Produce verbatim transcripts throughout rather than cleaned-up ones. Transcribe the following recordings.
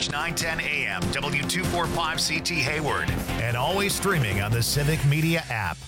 H nine ten A M, W two forty-five C T Hayward, and always streaming on the Civic Media app.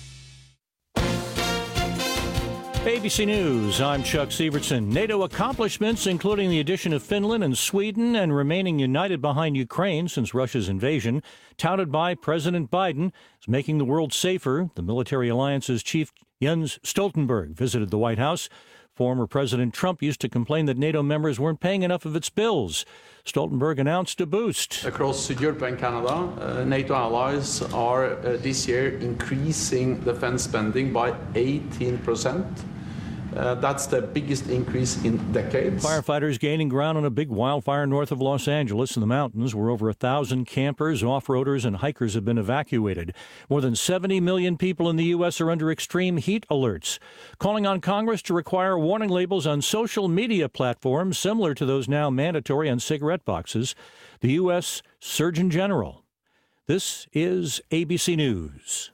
A B C News, I'm Chuck Severson. NATO accomplishments, including the addition of Finland and Sweden and remaining united behind Ukraine since Russia's invasion, touted by President Biden, is making the world safer. The military alliance's chief, Jens Stoltenberg, visited the White House. Former President Trump used to complain that NATO members weren't paying enough of its bills. Stoltenberg announced a boost. Across Europe and Canada, uh, NATO allies are uh, this year increasing defense spending by eighteen percent. Uh, that's the biggest increase in decades. Firefighters gaining ground on a big wildfire north of Los Angeles in the mountains, where over a thousand campers, off-roaders, and hikers have been evacuated. More than seventy million people in the U S are under extreme heat alerts, calling on Congress to require warning labels on social media platforms similar to those now mandatory on cigarette boxes. The U S Surgeon General. This is A B C News.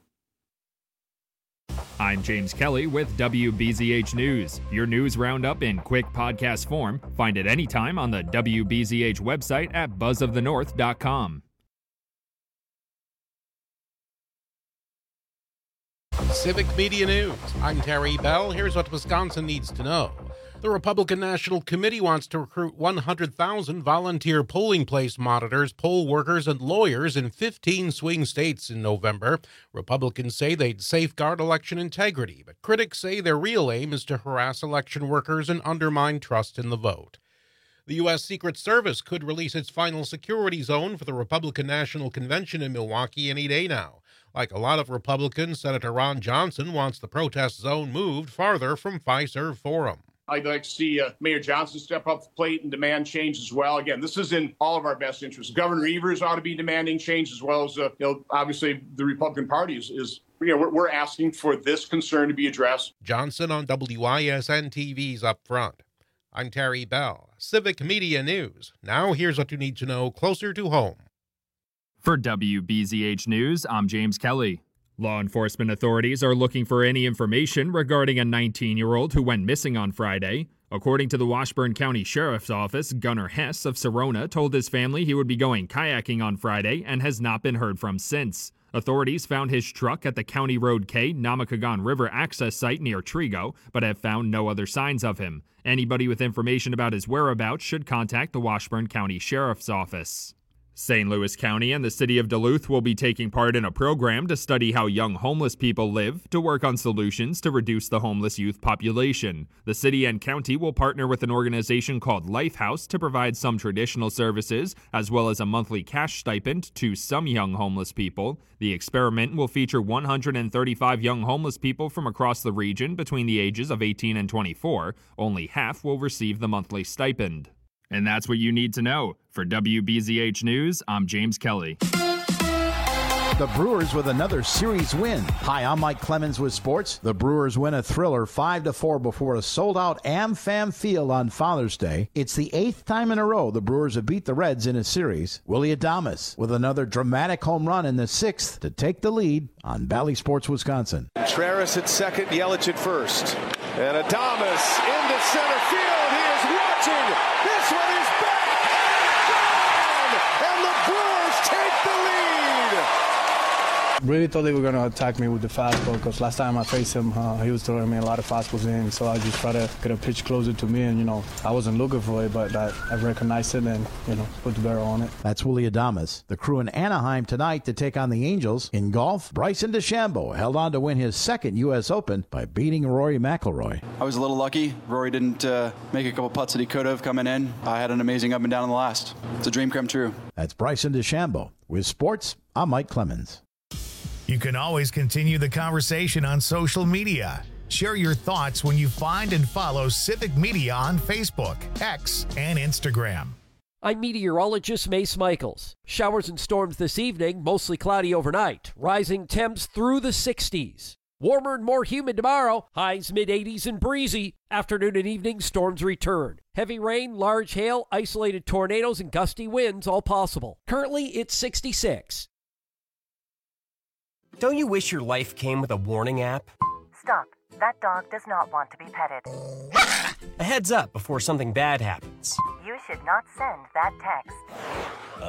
I'm James Kelly with W B Z H News, your news roundup in quick podcast form. Find it anytime on the W B Z H website at buzz of the north dot com. Civic Media News. I'm Terry Bell. Here's what Wisconsin needs to know. The Republican National Committee wants to recruit one hundred thousand volunteer polling place monitors, poll workers, and lawyers in fifteen swing states in November. Republicans say they'd safeguard election integrity, but critics say their real aim is to harass election workers and undermine trust in the vote. The U S. Secret Service could release its final security zone for the Republican National Convention in Milwaukee any day now. Like a lot of Republicans, Senator Ron Johnson wants the protest zone moved farther from Fiserv Forum. I'd like to see uh, Mayor Johnson step up the plate and demand change as well. Again, this is in all of our best interests. Governor Evers ought to be demanding change as well as, uh, you know, obviously the Republican Party is, is you know, we're, we're asking for this concern to be addressed. Johnson on W I S N T V's Up Front. I'm Terry Bell, Civic Media News. Now here's what you need to know closer to home. For W B Z H News, I'm James Kelly. Law enforcement authorities are looking for any information regarding a nineteen-year-old who went missing on Friday. According to the Washburn County Sheriff's Office, Gunnar Hess of Serona told his family he would be going kayaking on Friday and has not been heard from since. Authorities found his truck at the County Road K Namakagon River access site near Trigo, but have found no other signs of him. Anybody with information about his whereabouts should contact the Washburn County Sheriff's Office. Saint Louis County and the city of Duluth will be taking part in a program to study how young homeless people live to work on solutions to reduce the homeless youth population. The city and county will partner with an organization called Lifehouse to provide some traditional services, as well as a monthly cash stipend to some young homeless people. The experiment will feature one hundred thirty-five young homeless people from across the region between the ages of eighteen and twenty-four. Only half will receive the monthly stipend. And that's what you need to know. For W B Z H News, I'm James Kelly. The Brewers with another series win. Hi, I'm Mike Clemens with sports. The Brewers win a thriller five to four before a sold-out AmFam Field on Father's Day. It's the eighth time in a row the Brewers have beat the Reds in a series. Willie Adames with another dramatic home run in the sixth to take the lead on Bally Sports Wisconsin. Contreras at second, Yelich at first. And Adames into center field. He is watching. This one is back. Gone! And the Brewers take the lead. Really thought they were going to attack me with the fastball because last time I faced him, uh, he was throwing me a lot of fastballs in. So I just tried to get a pitch closer to me, and, you know, I wasn't looking for it, but I, I recognized it and, you know, put the barrel on it. That's Willie Adames. The Crew in Anaheim tonight to take on the Angels. In golf, Bryson DeChambeau held on to win his second U S Open by beating Rory McIlroy. I was a little lucky. Rory didn't uh, make a couple putts that he could have coming in. I had an amazing up and down in the last. It's a dream come true. That's Bryson DeChambeau. With sports, I'm Mike Clemens. You can always continue the conversation on social media. Share your thoughts when you find and follow Civic Media on Facebook, X, and Instagram. I'm meteorologist Mace Michaels. Showers and storms this evening, mostly cloudy overnight. Rising temps through the sixties. Warmer and more humid tomorrow, highs mid-eighties and breezy. Afternoon and evening, storms return. Heavy rain, large hail, isolated tornadoes, and gusty winds all possible. Currently, it's sixty-six. Don't you wish your life came with a warning app? Stop. That dog does not want to be petted. A heads up before something bad happens. You should not send that text.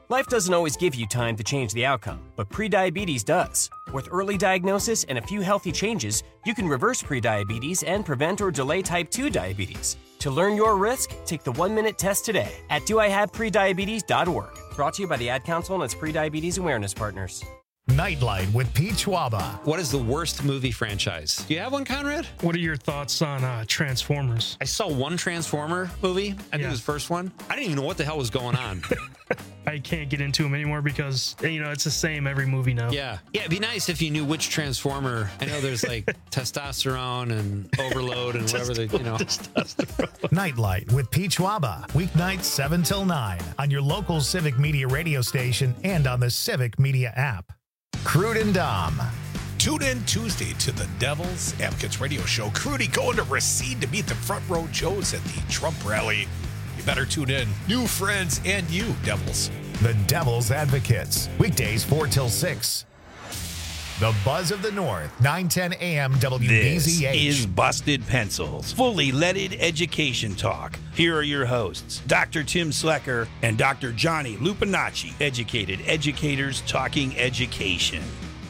Life doesn't always give you time to change the outcome, but prediabetes does. With early diagnosis and a few healthy changes, you can reverse prediabetes and prevent or delay type two diabetes. To learn your risk, take the one-minute test today at do I have prediabetes dot org. Brought to you by the Ad Council and its Prediabetes Awareness Partners. Nightlight with Pete Schwaba. What is the worst movie franchise? Do you have one, Conrad? What are your thoughts on uh, Transformers? I saw one Transformer movie. I think yeah. it was the first one. I didn't even know what the hell was going on. I can't get into them anymore because, you know, it's the same every movie now. Yeah. Yeah, it'd be nice if you knew which Transformer. I know there's like testosterone and overload and whatever they, you know. Nightlight with Pete Schwaba. Weeknights seven till nine on your local Civic Media radio station and on the Civic Media app. Crude and Dom. Tune in Tuesday to the Devil's Advocates radio show. Crudy going to Racine to meet the Front Row Joes at the Trump rally. You better tune in. New friends and you, Devils. The Devil's Advocates. Weekdays four till six. The Buzz of the North, nine ten a.m. W B Z H. This is Busted Pencils, fully leaded education talk. Here are your hosts, Doctor Tim Slecker and Doctor Johnny Lupinacci, educated educators talking education.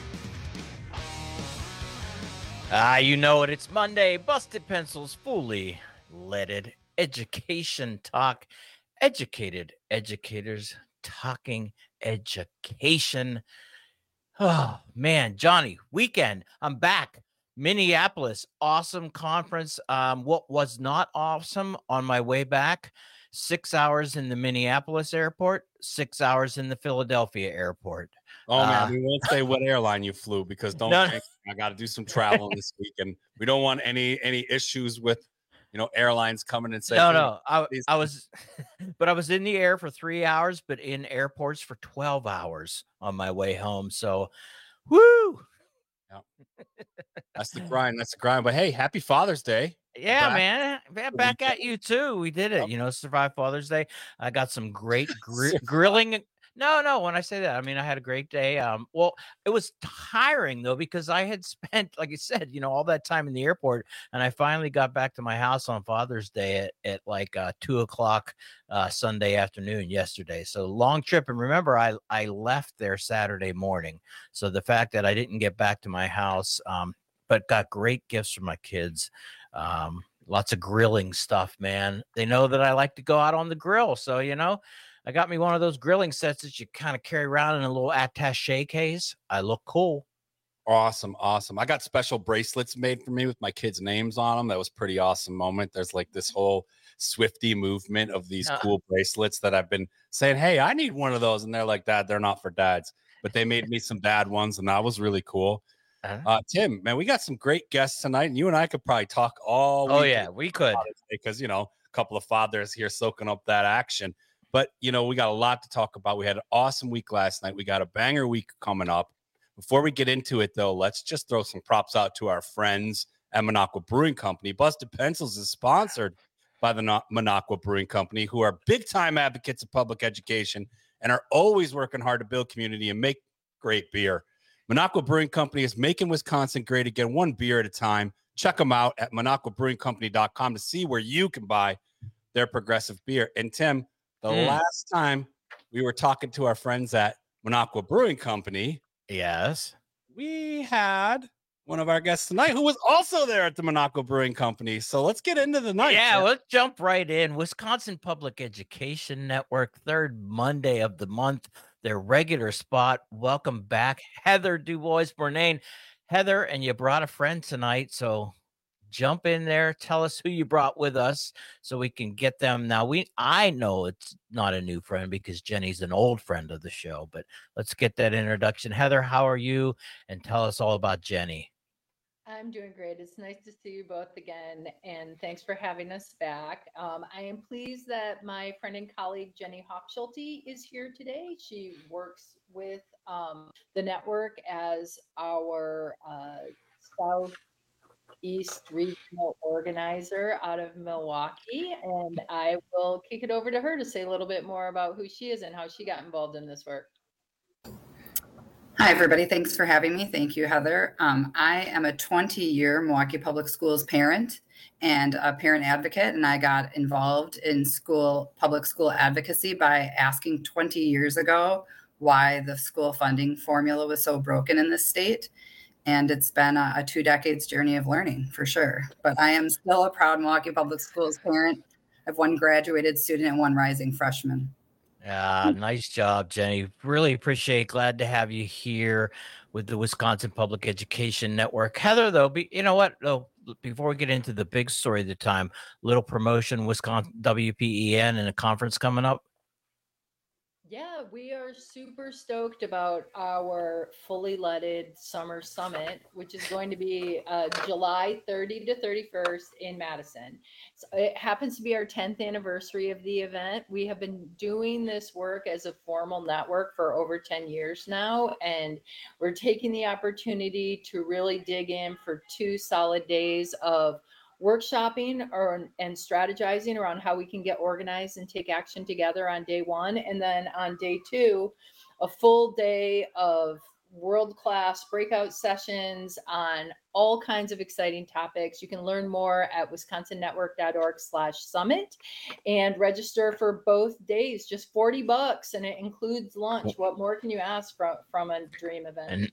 Ah, you know it. It's Monday. Busted Pencils, fully leaded education talk. Educated educators talking education. Oh, man, Johnny, weekend. I'm back. Minneapolis, awesome conference. Um, what was not awesome on my way back, six hours in the Minneapolis airport, six hours in the Philadelphia airport. Oh, man, uh, we won't say what airline you flew because don't no, think I got to do some traveling this weekend. We don't want any any issues with, you know, airlines coming and saying, no, no, I, I was, but I was in the air for three hours, but in airports for twelve hours on my way home. So, woo. Yeah. That's the grind. That's the grind. But hey, happy Father's Day. Yeah, back. man. Yeah, back at you too. We did it. Yep. You know, survive Father's Day. I got some great gr- grilling. No, no. When I say that, I mean, I had a great day. Um, well, it was tiring though, because I had spent, like you said, you know, all that time in the airport, and I finally got back to my house on Father's Day at, at like uh, two o'clock uh, Sunday afternoon yesterday. So long trip. And remember, I, I left there Saturday morning. So the fact that I didn't get back to my house, um, but got great gifts for my kids. Um, lots of grilling stuff, man. They know that I like to go out on the grill. So, you know, I got me one of those grilling sets that you kind of carry around in a little attaché case. I look cool. Awesome. Awesome. I got special bracelets made for me with my kids' names on them. That was a pretty awesome moment. There's like this whole Swiftie movement of these uh, cool bracelets that I've been saying, hey, I need one of those. And they're like, Dad, they're not for dads. But they made me some dad ones, and that was really cool. Uh-huh. Uh, Tim, man, we got some great guests tonight, and you and I could probably talk all Oh, yeah, we could. Because, you know, a couple of fathers here soaking up that action. But, you know, we got a lot to talk about. We had an awesome week last night. We got a banger week coming up. Before we get into it, though, let's just throw some props out to our friends at Minocqua Brewing Company. Busted Pencils is sponsored by the Minocqua Brewing Company, who are big-time advocates of public education and are always working hard to build community and make great beer. Minocqua Brewing Company is making Wisconsin great again, one beer at a time. Check them out at minocqua brewing company dot com to see where you can buy their progressive beer. And, Tim, the mm. last time we were talking to our friends at Minocqua Brewing Company, yes, we had one of our guests tonight who was also there at the Minocqua Brewing Company. So let's get into the night. Yeah, sir. Let's jump right in. Wisconsin Public Education Network, third Monday of the month, their regular spot. Welcome back, Heather Dubois-Bournain. Heather, and you brought a friend tonight, so jump in there. Tell us who you brought with us so we can get them. Now, we I know it's not a new friend because Jenny's an old friend of the show, but let's get that introduction. Heather, how are you? And tell us all about Jenny. I'm doing great. It's nice to see you both again, and thanks for having us back. Um, I am pleased that my friend and colleague Jenny Hochschulte is here today. She works with um, the network as our uh, Southeast Regional Organizer out of Milwaukee, and I will kick it over to her to say a little bit more about who she is and how she got involved in this work. Hi, everybody. Thanks for having me. Thank you, Heather. Um, I am a twenty-year Milwaukee Public Schools parent and a parent advocate, and I got involved in school public school advocacy by asking twenty years ago why the school funding formula was so broken in this state. And it's been a, a two decades journey of learning for sure. But I am still a proud Milwaukee Public Schools parent. I have one graduated student and one rising freshman. Yeah, nice job, Jenny. Really appreciate. Glad to have you here with the Wisconsin Public Education Network. Heather, though, be, you know what? Though, before we get into the big story of the time, little promotion, Wisconsin W P E N and a conference coming up. Yeah, we are super stoked about our fully leaded summer summit, which is going to be uh, July thirtieth to thirty-first in Madison. So it happens to be our tenth anniversary of the event. We have been doing this work as a formal network for over ten years now, and we're taking the opportunity to really dig in for two solid days of workshopping or and strategizing around how we can get organized and take action together on day one. And then on day two, a full day of world-class breakout sessions on all kinds of exciting topics. You can learn more at wisconsin network dot org slash summit and register for both days, just forty bucks. And it includes lunch. What more can you ask from, from a dream event? And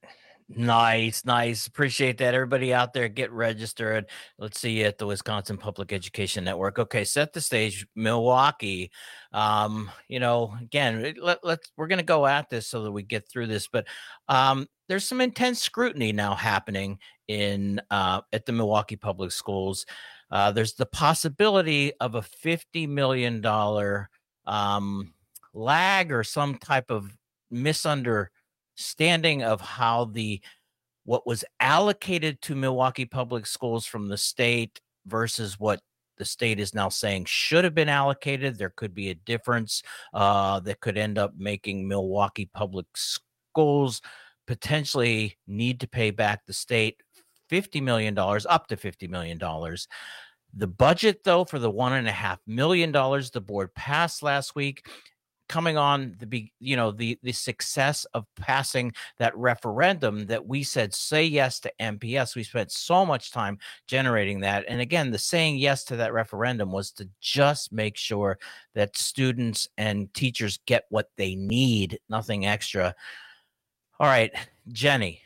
Nice, nice. Appreciate that. Everybody out there, get registered. Let's see you at the Wisconsin Public Education Network. Okay, set the stage, Milwaukee. Um, you know, again, let, let's we're gonna go at this so that we get through this, but um, there's some intense scrutiny now happening in uh, at the Milwaukee Public Schools. Uh, there's the possibility of a fifty million dollars um, lag or some type of misunderstanding standing of how the what was allocated to Milwaukee Public Schools from the state versus what the state is now saying should have been allocated. There could be a difference uh, that could end up making Milwaukee Public Schools potentially need to pay back the state fifty million dollars, up to fifty million dollars. The budget, though, for the one and a half million dollars the board passed last week, coming on the, you know, the, the success of passing that referendum that we said, say yes to M P S. We spent so much time generating that. And again, the saying yes to that referendum was to just make sure that students and teachers get what they need, nothing extra. All right, Jenny,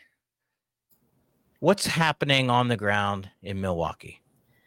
what's happening on the ground in Milwaukee?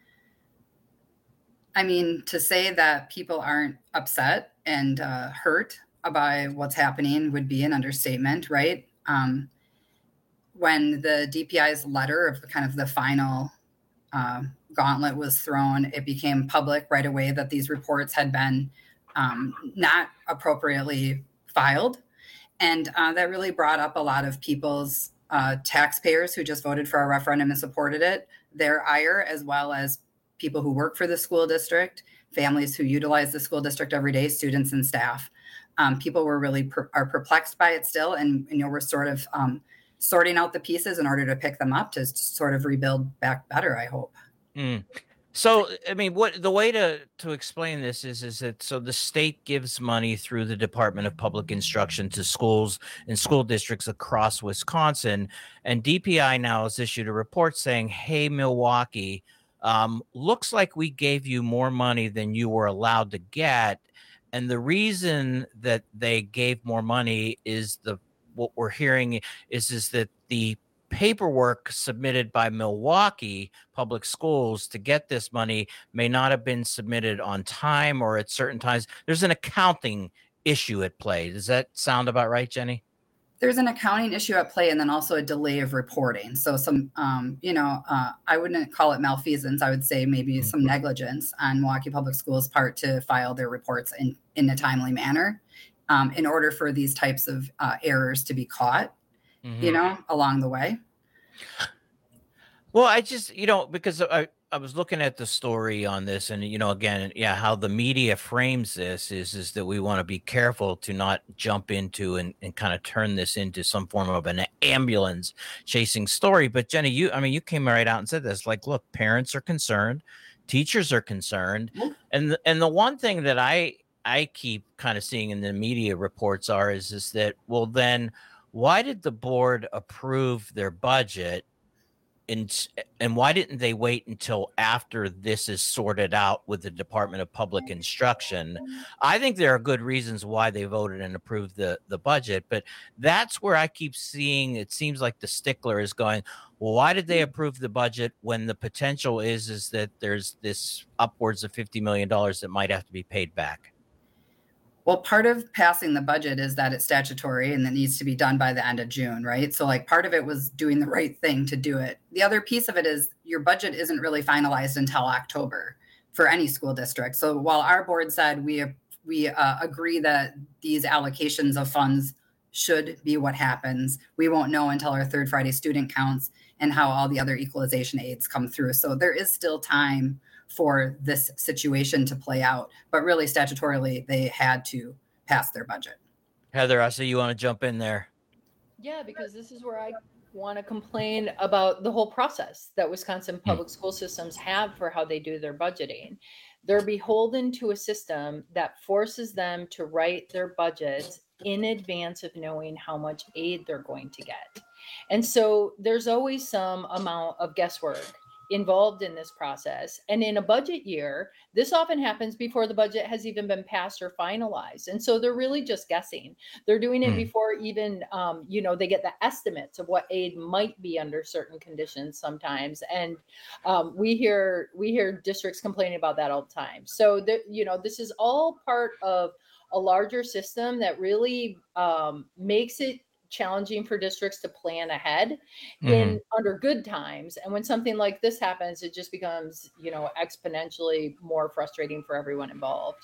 I mean, to say that people aren't upset and uh, hurt by what's happening would be an understatement, right? Um, when the D P I's letter of the kind of the final uh, gauntlet was thrown, it became public right away that these reports had been um, not appropriately filed. And uh, that really brought up a lot of people's uh, taxpayers who just voted for a referendum and supported it, their ire, as well as people who work for the school district, families who utilize the school district every day, students and staff. Um, people were really per- are perplexed by it still. And, you know, we're sort of um, sorting out the pieces in order to pick them up to sort of rebuild back better, I hope. Mm. So, I mean, what the way to, to explain this is, is that so the state gives money through the Department of Public Instruction to schools and school districts across Wisconsin. And D P I now has issued a report saying, hey, Milwaukee, Um, looks like we gave you more money than you were allowed to get. And the reason that they gave more money is the what we're hearing is, is that the paperwork submitted by Milwaukee Public Schools to get this money may not have been submitted on time or at certain times. There's an accounting issue at play. Does that sound about right, Jenny? There's an accounting issue at play and then also a delay of reporting. So some, um, you know, uh, I wouldn't call it malfeasance. I would say maybe mm-hmm. some negligence on Milwaukee Public Schools' part to file their reports in, in a timely manner um, in order for these types of uh, errors to be caught, mm-hmm. you know, along the way. Well, I just, you know, because I, I was looking at the story on this and, you know, again, yeah, how the media frames this is, is that we want to be careful to not jump into and, and kind of turn this into some form of an ambulance chasing story. But Jenny, you, I mean, you came right out and said this, like, look, parents are concerned, teachers are concerned. Mm-hmm. And, the, and the one thing that I, I keep kind of seeing in the media reports are, is, is that, well, then why did the board approve their budget? And, and why didn't they wait until after this is sorted out with the Department of Public Instruction? I think there are good reasons why they voted and approved the, the budget, but that's where I keep seeing, it seems like the stickler is going, well, why did they approve the budget when the potential is, is that there's this upwards of fifty million dollars that might have to be paid back? Well, part of passing the budget is that it's statutory and it needs to be done by the end of June, right? So like part of it was doing the right thing to do it. The other piece of it is your budget isn't really finalized until October for any school district. So while our board said we we uh, agree that these allocations of funds should be what happens, we won't know until our third Friday student counts and how all the other equalization aids come through. So there is still time for this situation to play out, but really statutorily they had to pass their budget. Heather, I see you want to jump in there. Yeah, because this is where I want to complain about the whole process that Wisconsin public school systems have for how they do their budgeting. They're beholden to a system that forces them to write their budgets in advance of knowing how much aid they're going to get. And so there's always some amount of guesswork involved in this process. And in a budget year, this often happens before the budget has even been passed or finalized. And so they're really just guessing. They're doing it mm. before even, um, you know, they get the estimates of what aid might be under certain conditions sometimes. And um, we hear we hear districts complaining about that all the time. So, that, you know, this is all part of a larger system that really um, makes it challenging for districts to plan ahead mm. in under good times. And when something like this happens, it just becomes, you know, exponentially more frustrating for everyone involved.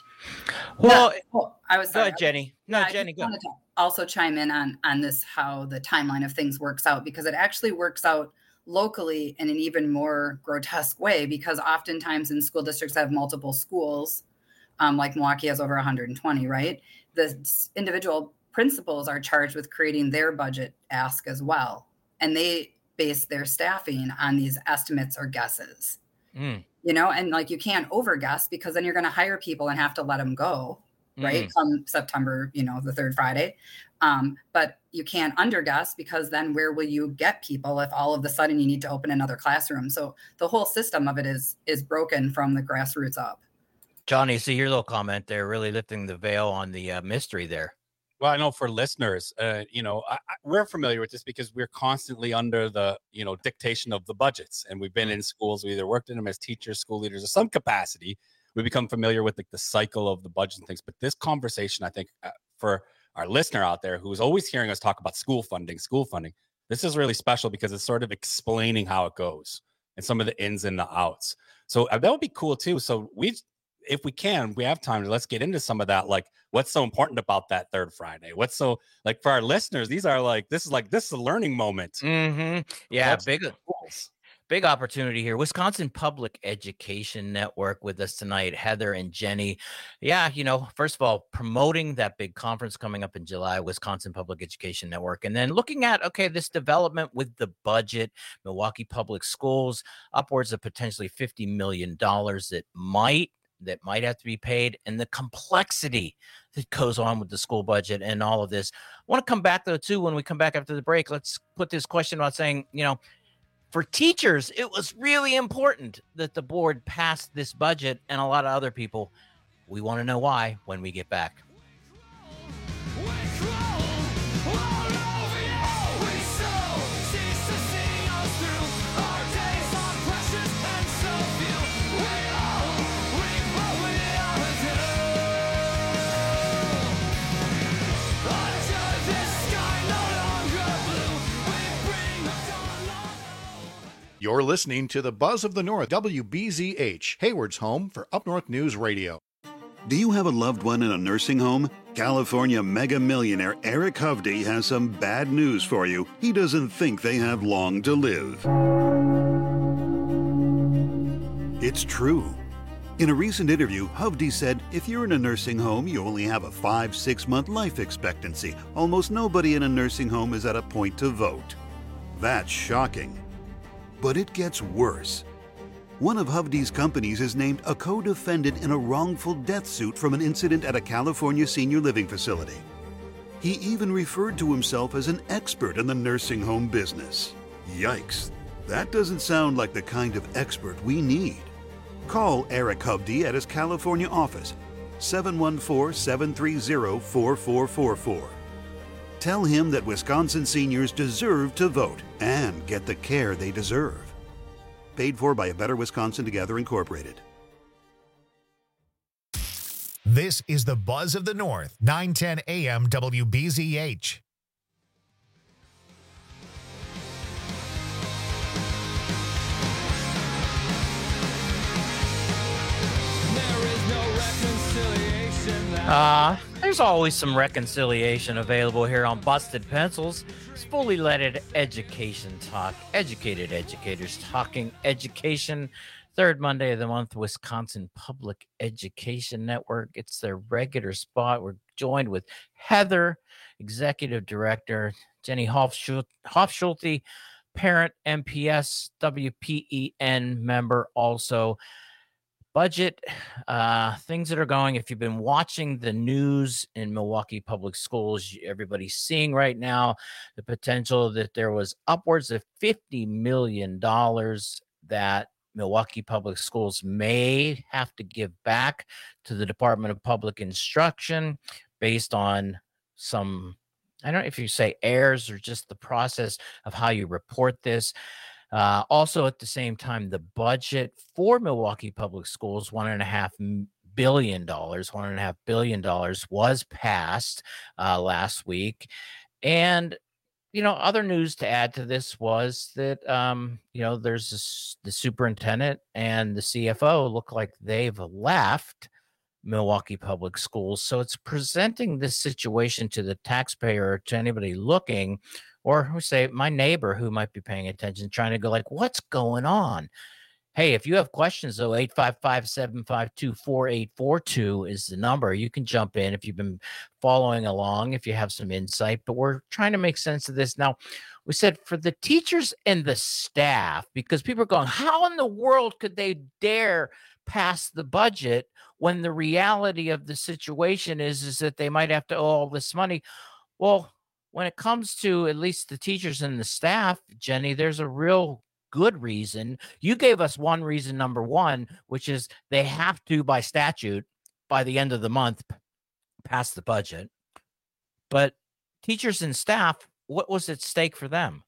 Well, well I was go ahead, Jenny. No, yeah, Jenny, go. To also chime in on, on this, how the timeline of things works out, because it actually works out locally in an even more grotesque way, because oftentimes in school districts that have multiple schools, um, like Milwaukee has over one hundred twenty, right? The individual principals are charged with creating their budget ask as well. And they base their staffing on these estimates or guesses, mm. you know, and like you can't over guess, because then you're going to hire people and have to let them go, mm. right? Come September, you know, the third Friday. Um, but you can't under guess, because then where will you get people if all of a sudden you need to open another classroom? So the whole system of it is, is broken from the grassroots up. Johnny, see your little comment there, really lifting the veil on the uh, mystery there. Well, I know for listeners, uh, you know, I, I, we're familiar with this because we're constantly under the, you know, dictation of the budgets. And we've been in schools, we either worked in them as teachers, school leaders, or some capacity. We become familiar with like the cycle of the budget and things. But this conversation, I think, uh, for our listener out there who's always hearing us talk about school funding, school funding, this is really special because it's sort of explaining how it goes and some of the ins and the outs. So uh, that would be cool, too. So we if we can, we have time to let's get into some of that. Like, what's so important about that third Friday? What's so like for our listeners? These are like this is like this is a learning moment. Mm-hmm. Yeah, big, big opportunity here. Wisconsin Public Education Network with us tonight, Heather and Jenny. Yeah, you know, first of all, promoting that big conference coming up in July, Wisconsin Public Education Network, and then looking at okay, this development with the budget, Milwaukee Public Schools, upwards of potentially fifty million dollars that might. that might have to be paid, and the complexity that goes on with the school budget and all of this. I want to come back, though, too, when we come back after the break. Let's put this question about saying, you know, for teachers, it was really important that the board passed this budget, and a lot of other people. We want to know why when we get back. You're listening to the Buzz of the North, W B Z H, Hayward's home for Up North News Radio. Do you have a loved one in a nursing home? California mega millionaire Eric Hovde has some bad news for you. He doesn't think they have long to live. It's true. In a recent interview, Hovde said, if you're in a nursing home, you only have a five, six month life expectancy. Almost nobody in a nursing home is at a point to vote. That's shocking. But it gets worse. One of Hovde's companies is named a co-defendant in a wrongful death suit from an incident at a California senior living facility. He even referred to himself as an expert in the nursing home business. Yikes, that doesn't sound like the kind of expert we need. Call Eric Hovde at his California office, seven one four, seven three zero, four four four four. Tell him that Wisconsin seniors deserve to vote and get the care they deserve. Paid for by A Better Wisconsin Together Incorporated. This is the Buzz of the North, nine ten A M W B Z H. Uh, there's always some reconciliation available here on Busted Pencils. It's fully leaded education talk. Educated educators talking education. Third Monday of the month, Wisconsin Public Education Network. It's their regular spot. We're joined with Heather, Executive Director, Jenny Hofschulte, Hofschulte parent, M P S, W P E N member also. Budget, uh, things that are going. If you've been watching the news in Milwaukee Public Schools, everybody's seeing right now the potential that there was upwards of fifty million dollars that Milwaukee Public Schools may have to give back to the Department of Public Instruction based on some, I don't know if you say errors or just the process of how you report this. Uh, also, at the same time, the budget for Milwaukee Public Schools, one and a half billion dollars, one and a half billion dollars was passed uh, last week. And, you know, other news to add to this was that, um, you know, there's this, the superintendent and the C F O look like they've left Milwaukee Public Schools. So it's presenting this situation to the taxpayer, to anybody looking, or who say my neighbor who might be paying attention, trying to go like, what's going on? Hey, if you have questions, though, eight five five, seven five two, four eight four two is the number. You can jump in if you've been following along, if you have some insight. But we're trying to make sense of this. Now, we said for the teachers and the staff, because people are going, how in the world could they dare pass the budget when the reality of the situation is, is that they might have to owe all this money? Well, when it comes to at least the teachers and the staff, Jenny, there's a real good reason. You gave us one reason, number one, which is they have to, by statute, by the end of the month, pass the budget. But teachers and staff, what was at stake for them?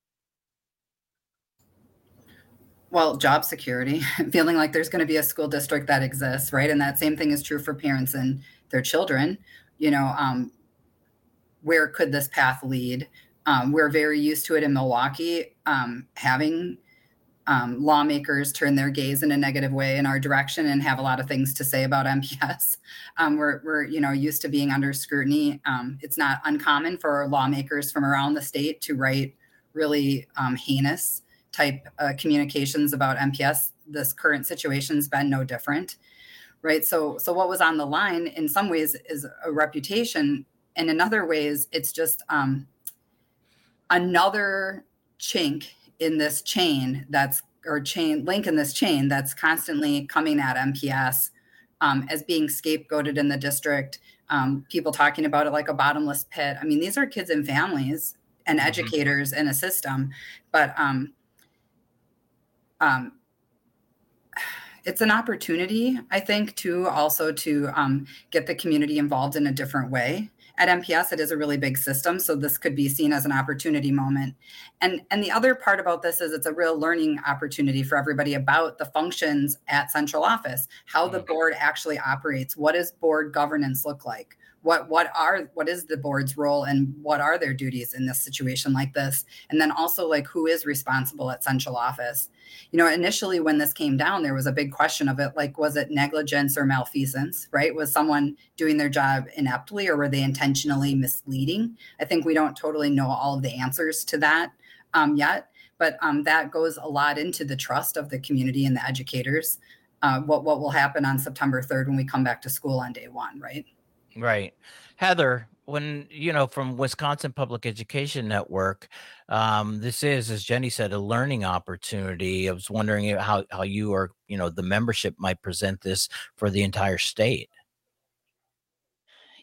Well, job security, feeling like there's going to be a school district that exists, right? And that same thing is true for parents and their children. You know, um, where could this path lead? Um, we're very used to it in Milwaukee, um, having um, lawmakers turn their gaze in a negative way in our direction and have a lot of things to say about M P S. Um, we're, we're, you know, used to being under scrutiny. Um, it's not uncommon for lawmakers from around the state to write really um, heinous type uh, communications about M P S. This current situation's been no different, right? So, so what was on the line in some ways is a reputation. And in other ways, it's just um, another chink in this chain that's, or chain link in this chain that's constantly coming at M P S um, as being scapegoated in the district. Um, people talking about it like a bottomless pit. I mean, these are kids and families and educators in a system, but um, um, it's an opportunity, I think, to also to um, get the community involved in a different way. At M P S, it is a really big system, so this could be seen as an opportunity moment. And, and the other part about this is it's a real learning opportunity for everybody about the functions at central office, how the board actually operates. What does board governance look like? What what are what is the board's role and what are their duties in this situation like this? And then also, like, who is responsible at central office? You know, initially when this came down, there was a big question of it, like, was it negligence or malfeasance, right? Was someone doing their job ineptly or were they intentionally misleading? I think we don't totally know all of the answers to that um, yet, but um, that goes a lot into the trust of the community and the educators. Uh, what what will happen on September third when we come back to school on day one, right? Right. Heather, when, you know, from Wisconsin Public Education Network, um, this is, as Jenny said, a learning opportunity. I was wondering how, how you or, you know, the membership might present this for the entire state.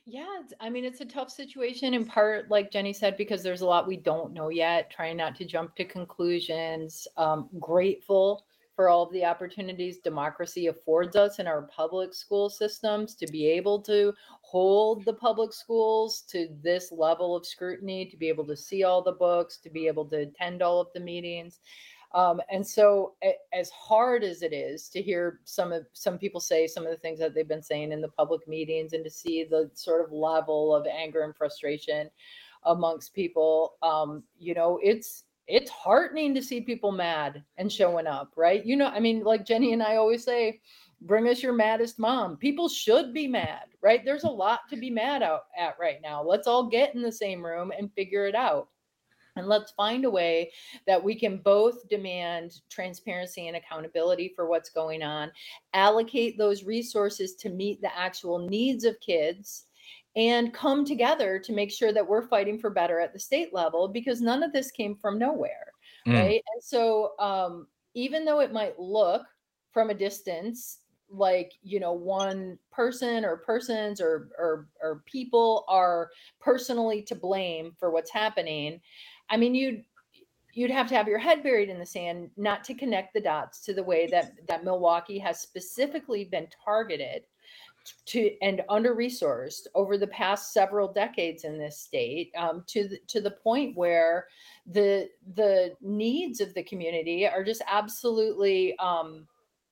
Yeah, it's, I mean, it's a tough situation in part, like Jenny said, because there's a lot we don't know yet, trying not to jump to conclusions. Um, grateful for all of the opportunities democracy affords us in our public school systems to be able to hold the public schools to this level of scrutiny, to be able to see all the books, to be able to attend all of the meetings. Um, and so a- as hard as it is to hear some of some people say some of the things that they've been saying in the public meetings and to see the sort of level of anger and frustration amongst people, um, you know, it's it's heartening to see people mad and showing up, right? You know, I mean, like Jenny and I always say, bring us your maddest mom. People should be mad, right? There's a lot to be mad out at right now. Let's all get in the same room and figure it out. And let's find a way that we can both demand transparency and accountability for what's going on, allocate those resources to meet the actual needs of kids, and come together to make sure that we're fighting for better at the state level, because none of this came from nowhere, mm. right? And so um, even though it might look from a distance like, you know, one person or persons or, or, or people are personally to blame for what's happening, I mean, you'd you'd have to have your head buried in the sand not to connect the dots to the way that that Milwaukee has specifically been targeted to and under-resourced over the past several decades in this state, um, to the, to the point where the the needs of the community are just absolutely um,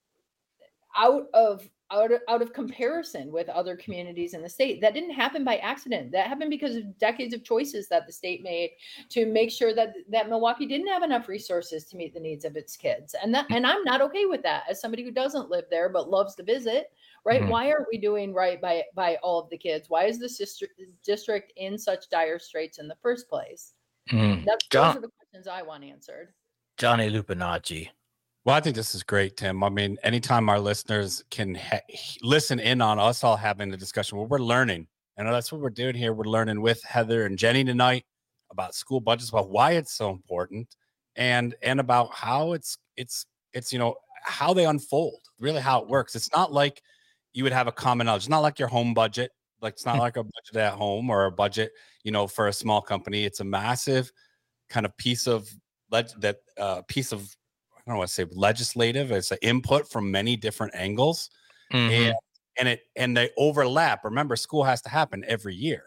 out of out of, out of comparison with other communities in the state. That didn't happen by accident. That happened because of decades of choices that the state made to make sure that, that Milwaukee didn't have enough resources to meet the needs of its kids. And that, and I'm not okay with that as somebody who doesn't live there, but loves to visit, right? Mm-hmm. Why aren't we doing right by, by all of the kids? Why is this district, district in such dire straits in the first place? Mm-hmm. That's, John, those are the questions I want answered. Johnny Lupinacci. Well, I think this is great, Tim. I mean, anytime our listeners can ha- listen in on us all having the discussion, well, we're learning. And that's what we're doing here. We're learning with Heather and Jenny tonight about school budgets, about why it's so important, and and about how it's it's it's you know how they unfold, really how it works. It's not like you would have a common knowledge. It's not like your home budget. Like it's not like a budget at home or a budget, you know, for a small company. It's a massive kind of piece of leg- that uh, piece of. I don't want to say legislative. It's an input from many different angles, mm-hmm. and and it and they overlap. Remember, school has to happen every year,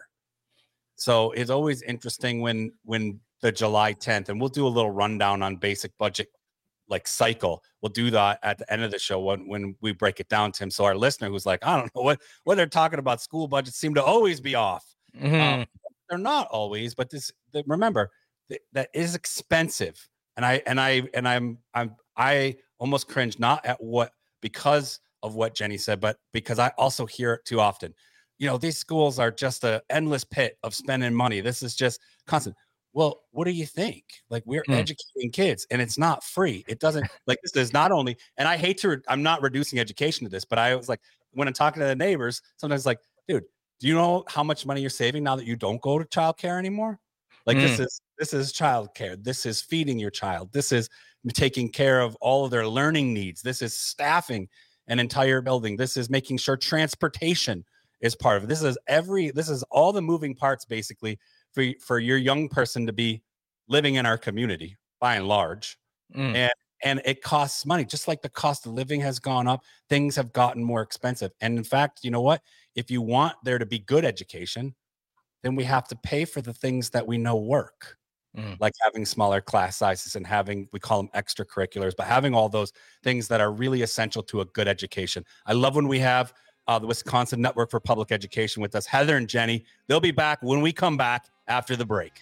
so it's always interesting when when the July tenth, and we'll do a little rundown on basic budget like cycle. We'll do that at the end of the show when when we break it down, Tim. So our listener who's like, I don't know what what they're talking about. School budgets seem to always be off. Mm-hmm. Um, they're not always, but this the, remember th- that is expensive. And I and I and I'm I'm I almost cringe not at what because of what Jenny said, but because I also hear it too often. You know, these schools are just an endless pit of spending money. This is just constant. Well, what do you think? Like we're mm. educating kids, and it's not free. It doesn't like this is not only. And I hate to. I'm not reducing education to this, but I was like when I'm talking to the neighbors, sometimes like, dude, do you know how much money you're saving now that you don't go to childcare anymore? Like mm. this is. This is childcare. This is feeding your child. This is taking care of all of their learning needs. This is staffing an entire building. This is making sure transportation is part of it. This is every, this is all the moving parts basically for, for your young person to be living in our community by and large. Mm. And, and it costs money, just like the cost of living has gone up. Things have gotten more expensive. And in fact, you know what? If you want there to be good education, then we have to pay for the things that we know work. Mm. Like having smaller class sizes and having, we call them extracurriculars, but having all those things that are really essential to a good education. I love when we have uh, the Wisconsin Network for Public Education with us, Heather and Jenny. They'll be back when we come back after the break.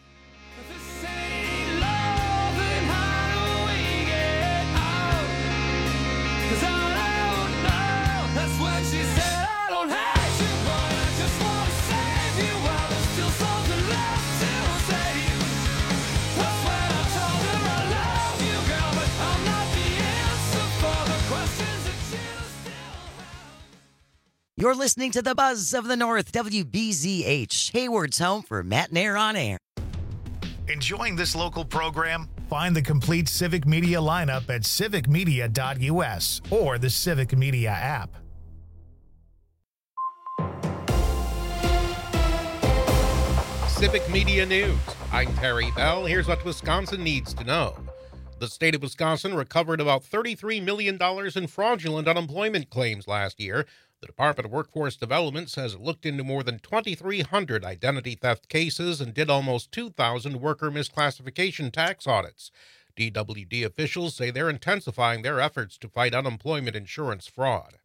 You're listening to the Buzz of the North, W B Z H, Hayward's home for Matt and Air on Air. Enjoying this local program? Find the complete Civic Media lineup at civic media dot U S or the Civic Media app. Civic Media News. I'm Terry Bell. Here's what Wisconsin needs to know. The state of Wisconsin recovered about thirty-three million dollars in fraudulent unemployment claims last year. The Department of Workforce Development says it looked into more than twenty-three hundred identity theft cases and did almost two thousand worker misclassification tax audits. D W D officials say they're intensifying their efforts to fight unemployment insurance fraud.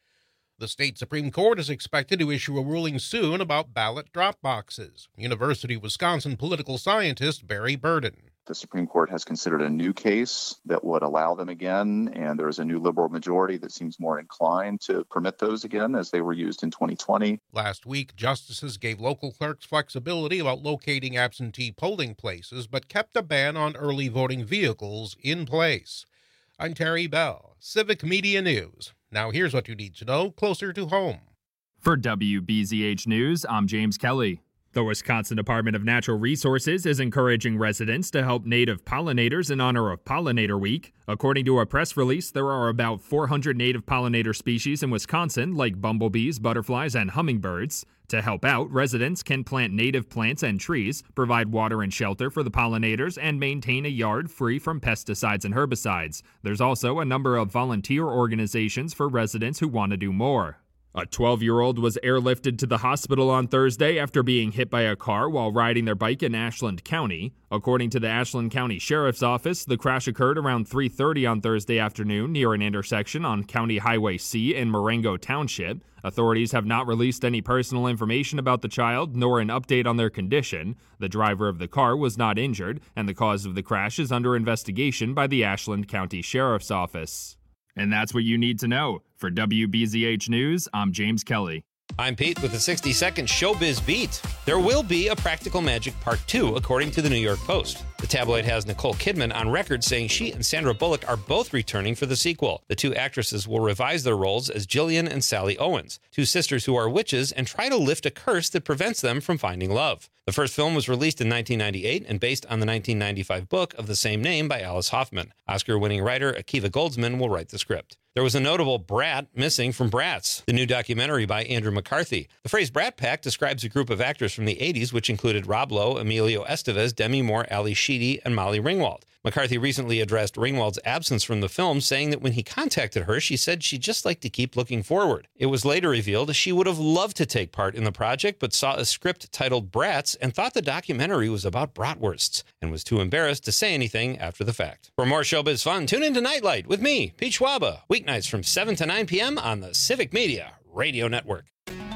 The state Supreme Court is expected to issue a ruling soon about ballot drop boxes. University of Wisconsin political scientist Barry Burden. The Supreme Court has considered a new case that would allow them again, and there is a new liberal majority that seems more inclined to permit those again as they were used in twenty twenty. Last week, justices gave local clerks flexibility about locating absentee polling places, but kept a ban on early voting vehicles in place. I'm Terry Bell, Civic Media News. Now here's what you need to know closer to home. For W B Z H News, I'm James Kelly. The Wisconsin Department of Natural Resources is encouraging residents to help native pollinators in honor of Pollinator Week. According to a press release, there are about four hundred native pollinator species in Wisconsin, like bumblebees, butterflies, and hummingbirds. To help out, residents can plant native plants and trees, provide water and shelter for the pollinators, and maintain a yard free from pesticides and herbicides. There's also a number of volunteer organizations for residents who want to do more. A twelve-year-old was airlifted to the hospital on Thursday after being hit by a car while riding their bike in Ashland County. According to the Ashland County Sheriff's Office, the crash occurred around three thirty on Thursday afternoon near an intersection on County Highway C in Marengo Township. Authorities have not released any personal information about the child, nor an update on their condition. The driver of the car was not injured, and the cause of the crash is under investigation by the Ashland County Sheriff's Office. And that's what you need to know. For W B Z H News, I'm James Kelly. I'm Pete with a sixty second Showbiz Beat. There will be a Practical Magic Part two, according to the New York Post. The tabloid has Nicole Kidman on record saying she and Sandra Bullock are both returning for the sequel. The two actresses will revise their roles as Jillian and Sally Owens, two sisters who are witches and try to lift a curse that prevents them from finding love. The first film was released in nineteen ninety-eight and based on the nineteen ninety-five book of the same name by Alice Hoffman. Oscar-winning writer Akiva Goldsman will write the script. There was a notable brat missing from Bratz, the new documentary by Andrew McCarthy. The phrase Brat Pack describes a group of actors from the eighties, which included Rob Lowe, Emilio Estevez, Demi Moore, Ali Sheedy, and Molly Ringwald. McCarthy recently addressed Ringwald's absence from the film, saying that when he contacted her, she said she'd just like to keep looking forward. It was later revealed she would have loved to take part in the project, but saw a script titled Brats and thought the documentary was about bratwursts, and was too embarrassed to say anything after the fact. For more showbiz fun, tune in to Nightlight with me, Pete Schwaba, weeknights from seven to nine p.m. on the Civic Media Radio Network.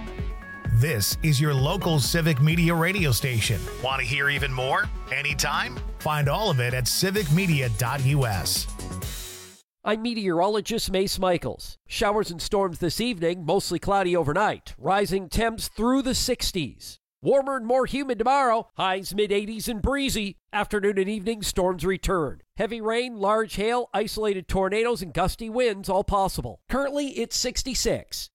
This is your local Civic Media radio station. Want to hear even more? Anytime? Find all of it at civic media dot u s. I'm meteorologist Mace Michaels. Showers and storms this evening, mostly cloudy overnight. Rising temps through the sixties. Warmer and more humid tomorrow, highs mid eighties and breezy. Afternoon and evening, storms return. Heavy rain, large hail, isolated tornadoes, and gusty winds all possible. Currently, it's sixty-six.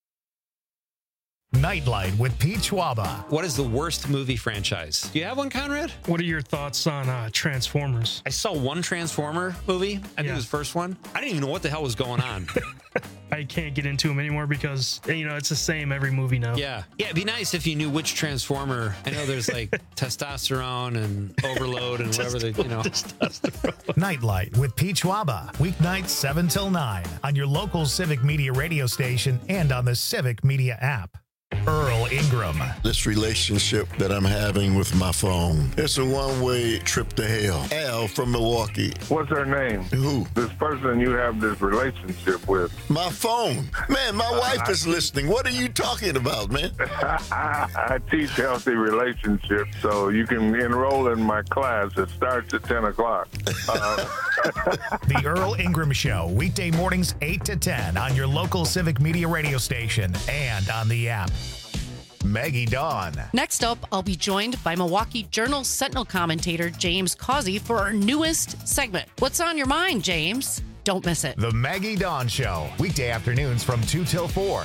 Nightlight with Pete Schwaba. What is the worst movie franchise? Do you have one, Conrad? What are your thoughts on uh, Transformers? I saw one Transformer movie. I think Yeah. it was the first one. I didn't even know what the hell was going on. I can't get into them anymore because, you know, it's the same every movie now. Yeah. Yeah, it'd be nice if you knew which Transformer. I know there's like testosterone and overload and whatever they, you know. Nightlight with Pete Schwaba. Weeknights seven till nine on your local Civic Media radio station and on the Civic Media app. Earl Ingram. This relationship that I'm having with my phone, it's a one-way trip to hell. Al from Milwaukee. What's her name? Who? This person you have this relationship with. My phone. Man, my wife is listening. What are you talking about, man? I teach healthy relationships, so you can enroll in my class. It starts at ten o'clock. Uh, The Earl Ingram Show, weekday mornings eight to ten on your local Civic Media radio station and on the app. Maggie Dawn. Next up, I'll be joined by Milwaukee Journal Sentinel commentator James Causey for our newest segment. What's on your mind, James? Don't miss it. The Maggie Dawn Show, weekday afternoons from two till four.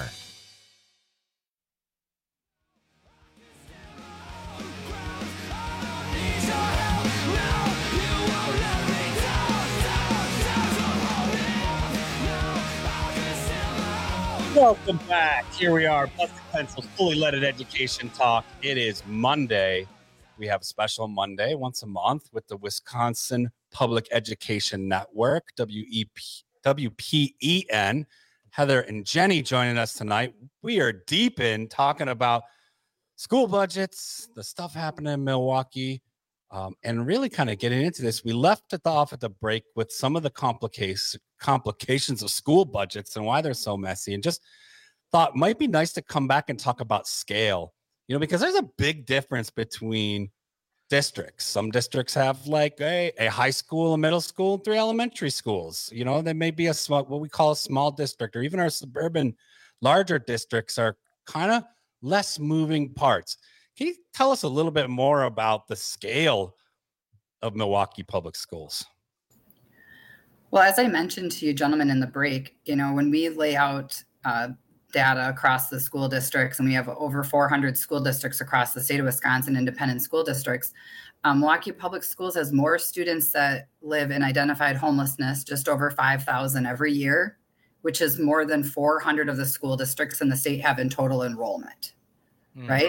Welcome back. Here we are, Busted Pencils, fully leaded education talk. It is Monday. We have a special Monday once a month with the Wisconsin Public Education Network, W E P, W P E N. Heather and Jenny joining us tonight. We are deep in talking about school budgets, the stuff happening in Milwaukee, um, and really kind of getting into this. We left it off at the break with some of the complications complications of school budgets and why they're so messy, and just thought it might be nice to come back and talk about scale, you know, because there's a big difference between districts. Some districts have like a, a high school, a middle school, three elementary schools. You know, there may be a small, what we call a small district, or even our suburban larger districts are kind of less moving parts. Can you tell us a little bit more about the scale of Milwaukee Public Schools? Well, as I mentioned to you gentlemen in the break, you know, when we lay out uh, data across the school districts, and we have over four hundred school districts across the state of Wisconsin, independent school districts, um, Milwaukee Public Schools has more students that live in identified homelessness, just over five thousand every year, which is more than four hundred of the school districts in the state have in total enrollment, mm. right?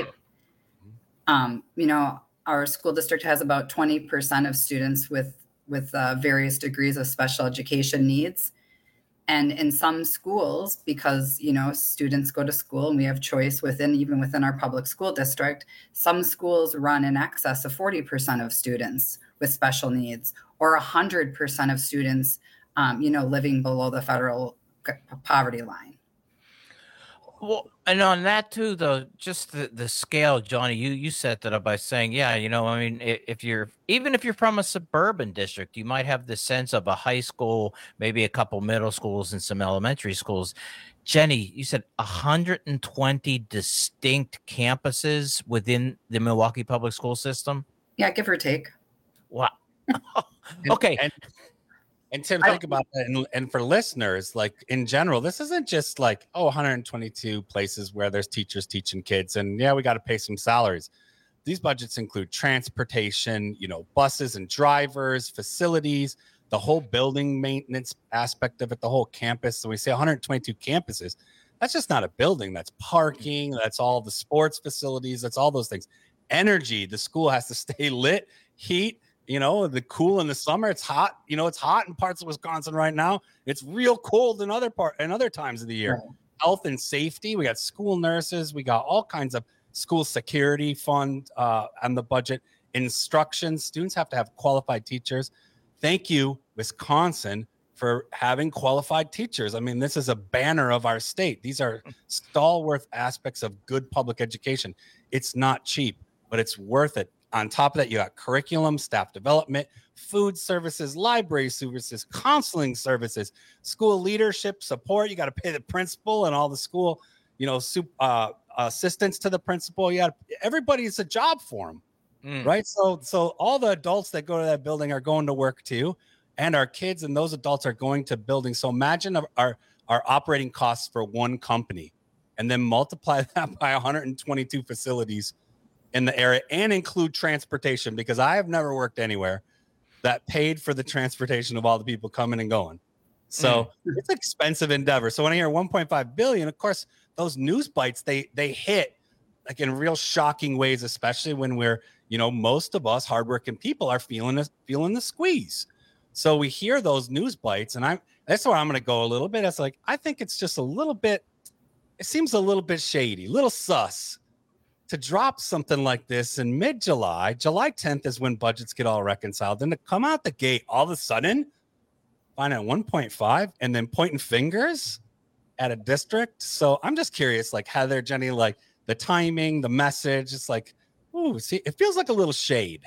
Um, you know, our school district has about twenty percent of students with, with uh, various degrees of special education needs. And in some schools, because, you know, students go to school and we have choice within, even within our public school district, some schools run in excess of forty percent of students with special needs, or one hundred percent of students, um, you know, living below the federal poverty line. Well, and on that too, though, just the, the scale, Johnny, you, you set that up by saying, yeah, you know, I mean, if you're, even if you're from a suburban district, you might have the sense of a high school, maybe a couple middle schools and some elementary schools. Jenny, you said one hundred twenty distinct campuses within the Milwaukee public school system? Yeah, give or take. Wow. Okay. And, and Tim, think about that. And, and for listeners, like in general, this isn't just like, oh, one hundred twenty-two places where there's teachers teaching kids. And yeah, we got to pay some salaries. These budgets include transportation, you know, buses and drivers, facilities, the whole building maintenance aspect of it, the whole campus. So we say one hundred twenty-two campuses. That's just not a building. That's parking. That's all the sports facilities. That's all those things. Energy. The school has to stay lit. Heat. You know, the cool in the summer, it's hot. You know, it's hot in parts of Wisconsin right now. It's real cold in other part in other times of the year. Right. Health and safety. We got school nurses. We got all kinds of school security fund uh, on the budget. Instruction. Students have to have qualified teachers. Thank you, Wisconsin, for having qualified teachers. I mean, this is a banner of our state. These are stalwart aspects of good public education. It's not cheap, but it's worth it. On top of that, you got curriculum, staff development, food services, library services, counseling services, school leadership support. You got to pay the principal and all the school, you know, uh, assistants to the principal. You got everybody's a job for them, mm. right? So, so all the adults that go to that building are going to work too, and our kids and those adults are going to buildings. So imagine our our operating costs for one company, and then multiply that by one hundred twenty-two facilities in the area, and include transportation, because I have never worked anywhere that paid for the transportation of all the people coming and going. So mm. it's an expensive endeavor. So when I hear one point five billion, of course, those news bites, they they hit like in real shocking ways, especially when we're, you know, most of us hardworking people are feeling feeling the squeeze. So we hear those news bites, and I'm that's where I'm going to go a little bit. It's like, I think it's just a little bit, it seems a little bit shady, a little sus to drop something like this in mid-July. July tenth is when budgets get all reconciled. Then to come out the gate all of a sudden, find out one point five, and then pointing fingers at a district. So I'm just curious, like Heather, Jenny, like the timing, the message, it's like, ooh, see, it feels like a little shade.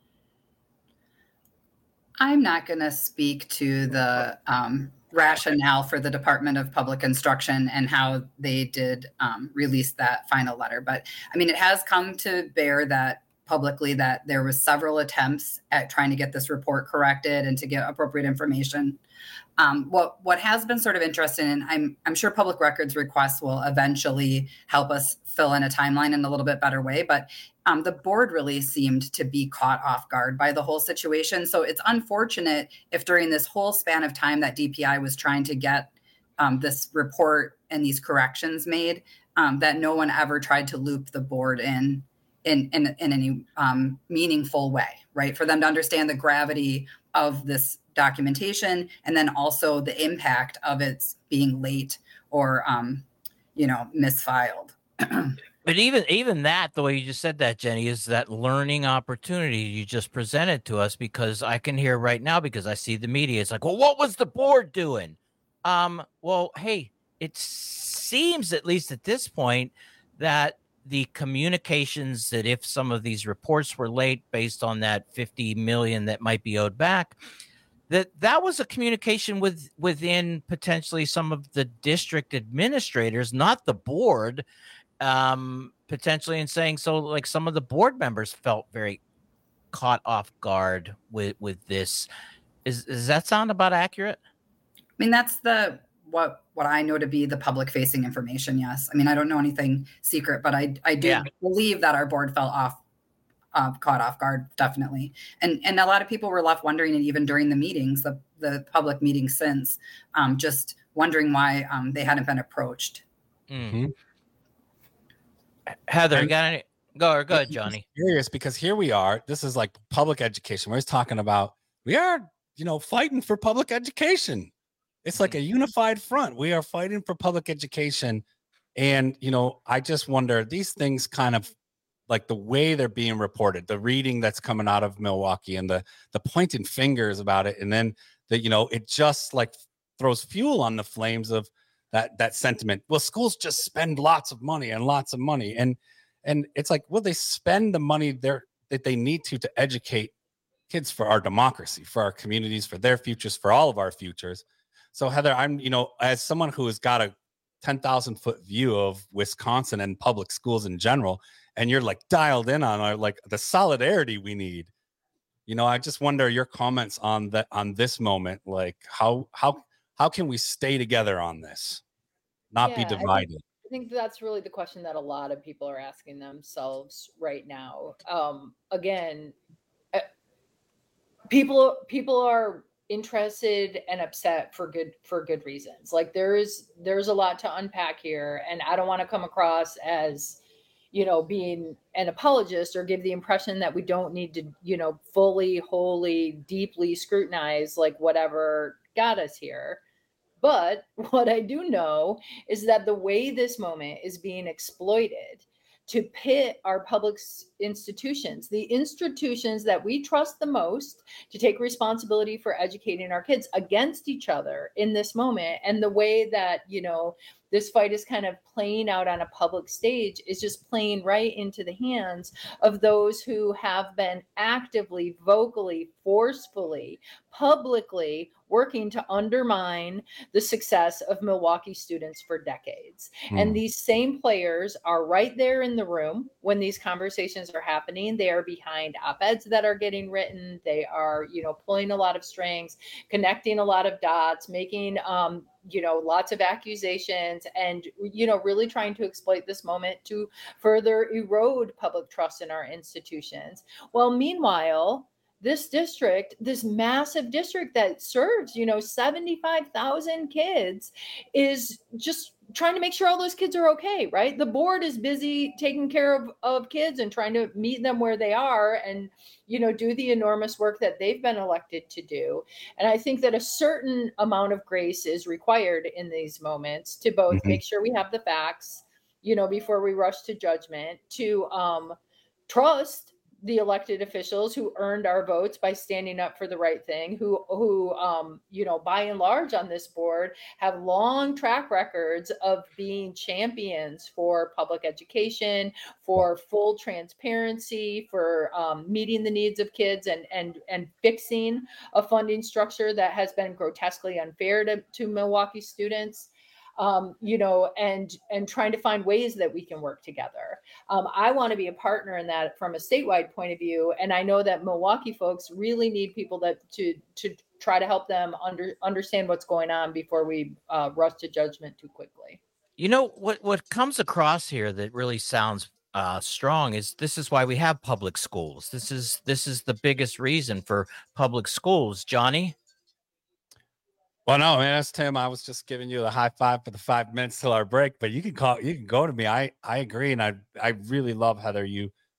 I'm not going to speak to the um, rationale for the Department of Public Instruction and how they did um, release that final letter. But I mean, it has come to bear that publicly that there was several attempts at trying to get this report corrected and to get appropriate information. Um, what what has been sort of interesting, and I'm I'm sure public records requests will eventually help us fill in a timeline in a little bit better way, but um, the board really seemed to be caught off guard by the whole situation. So it's unfortunate if during this whole span of time that D P I was trying to get um, this report and these corrections made, um, that no one ever tried to loop the board in in, in, in any um, meaningful way, right? For them to understand the gravity of this documentation and then also the impact of its being late or, um, you know, misfiled. But even even that, the way you just said that, Jenny, is that learning opportunity you just presented to us, because I can hear right now, because I see the media, it's like, well, what was the board doing? Um, well, hey, it seems, at least at this point, that the communications that if some of these reports were late based on that fifty million that might be owed back, that that was a communication with within potentially some of the district administrators, not the board, um, potentially, in saying so. Like some of the board members felt very caught off guard with with this. Is does that sound about accurate? I mean, that's the what what I know to be the public facing information. Yes. I mean, I don't know anything secret, but I I do Yeah. believe that our board fell off, uh, caught off guard, definitely. And and a lot of people were left wondering, and even during the meetings, the, the public meetings since, um, just wondering why um, they hadn't been approached. Mm. Heather, you got any? Go or go ahead, Johnny. Curious, because here we are. This is like public education. We're always talking about we are, you know, fighting for public education. It's like a unified front. We are fighting for public education. And, you know, I just wonder, these things kind of like the way they're being reported, the reading that's coming out of Milwaukee and the the pointing fingers about it. And then the, you know, it just like throws fuel on the flames of that that sentiment. Well, schools just spend lots of money and lots of money. And and it's like, well, they spend the money there that they need to to educate kids for our democracy, for our communities, for their futures, for all of our futures. So Heather, I'm, you know, as someone who has got a ten thousand foot view of Wisconsin and public schools in general, and you're like dialed in on our, like the solidarity we need, you know, I just wonder your comments on that, on this moment. Like how, how, how can we stay together on this, not be Yeah, I think- divided? I think that's really the question that a lot of people are asking themselves right now. Um, again, uh, people people are interested and upset for good for good reasons. Like there's there's a lot to unpack here, and I don't want to come across as, you know, being an apologist or give the impression that we don't need to, you know, fully, wholly, deeply scrutinize like whatever got us here. But what I do know is that the way this moment is being exploited to pit our public s- institutions, the institutions that we trust the most to take responsibility for educating our kids, against each other in this moment. And the way that, you know, this fight is kind of playing out on a public stage is just playing right into the hands of those who have been actively, vocally, forcefully, publicly working to undermine the success of Milwaukee students for decades. Hmm. And these same players are right there in the room when these conversations are happening. They are behind op-eds that are getting written. They are, you know, pulling a lot of strings, connecting a lot of dots, making, um, you know, lots of accusations, and, you know, really trying to exploit this moment to further erode public trust in our institutions. Well, meanwhile, this district, this massive district that serves, you know, seventy-five thousand kids, is just trying to make sure all those kids are okay, right? The board is busy taking care of, of kids and trying to meet them where they are and, you know, do the enormous work that they've been elected to do. And I think that a certain amount of grace is required in these moments to both Mhm. make sure we have the facts, you know, before we rush to judgment, to um, trust the elected officials who earned our votes by standing up for the right thing, who, who, um, you know, by and large on this board have long track records of being champions for public education, for full transparency, for um, meeting the needs of kids, and and and fixing a funding structure that has been grotesquely unfair to, to Milwaukee students. Um, you know, and and trying to find ways that we can work together. Um, I want to be a partner in that from a statewide point of view, and I know that Milwaukee folks really need people that to to try to help them under understand what's going on before we uh, rush to judgment too quickly. You know what what comes across here that really sounds uh, strong is this is why we have public schools. This is this is the biggest reason for public schools, Johnny. Well, no, man, that's Tim. I was just giving you the high five for the five minutes till our break, but you can call, you can go to me. I, I agree. And I, I really love, Heather, you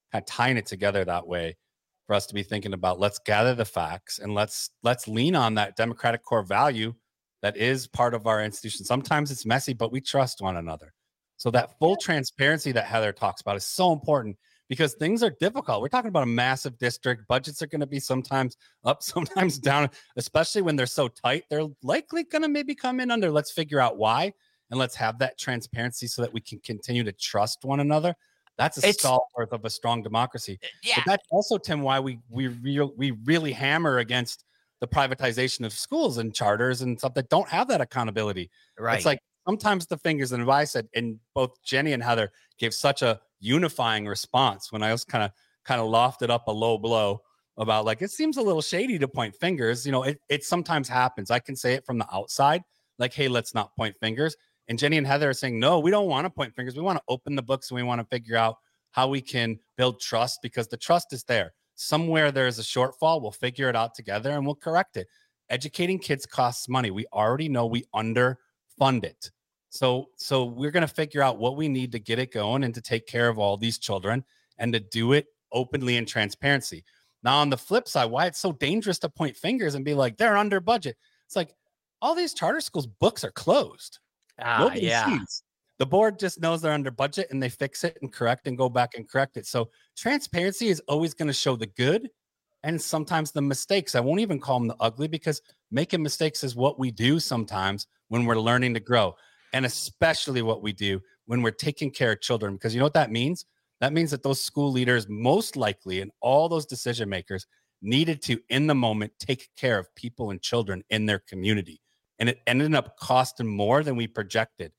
kind of tying it together that way for us to be thinking about, let's gather the facts and let's let's lean on that democratic core value that is part of our institution. Sometimes it's messy, but we trust one another. So that full transparency that Heather talks about is so important because things are difficult. We're talking about a massive district. Budgets are going to be sometimes up, sometimes down, especially when they're so tight. They're likely going to maybe come in under. Let's figure out why, and let's have that transparency so that we can continue to trust one another. That's a it's, stalwart of a strong democracy. Yeah. But that's also, Tim, why we we real, we really hammer against the privatization of schools and charters and stuff that don't have that accountability. Right. It's like sometimes the fingers, and I said, and both Jenny and Heather gave such a unifying response when I was kind of kind of lofted up a low blow about like, it seems a little shady to point fingers. You know, it, it sometimes happens. I can say it from the outside, like, hey, let's not point fingers. And Jenny and Heather are saying, no, we don't want to point fingers. We want to open the books and we want to figure out how we can build trust because the trust is there. Somewhere there's a shortfall, we'll figure it out together and we'll correct it. Educating kids costs money. We already know we underfund it. So, so we're going to figure out what we need to get it going and to take care of all these children and to do it openly and transparency. Now, on the flip side, why it's so dangerous to point fingers and be like, they're under budget. It's like all these charter schools' books are closed. Ah, Nobody yeah. sees. The board just knows they're under budget and they fix it and correct and go back and correct it. So transparency is always going to show the good and sometimes the mistakes. I won't even call them the ugly because making mistakes is what we do sometimes when we're learning to grow. And especially what we do when we're taking care of children, because you know what that means? That means that those school leaders, most likely, and all those decision makers needed to, in the moment, take care of people and children in their community. And it ended up costing more than we projected.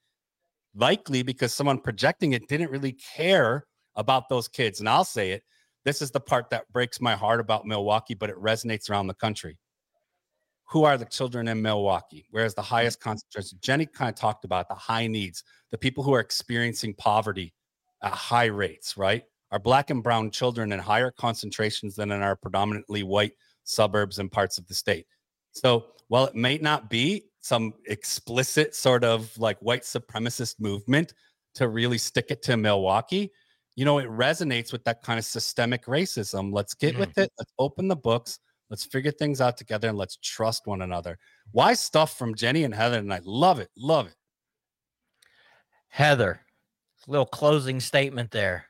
Likely because someone projecting it didn't really care about those kids. And I'll say it, this is the part that breaks my heart about Milwaukee, but it resonates around the country. Who are the children in Milwaukee? Where's the highest concentration? Jenny kind of talked about the high needs, the people who are experiencing poverty at high rates, right? Our black and brown children in higher concentrations than in our predominantly white suburbs and parts of the state. So while it may not be some explicit sort of like white supremacist movement to really stick it to Milwaukee, you know, it resonates with that kind of systemic racism. Let's get mm-hmm. with it. Let's open the books. Let's figure things out together and let's trust one another. Wise stuff from Jenny and Heather, and I love it. Love it. Heather, little closing statement there.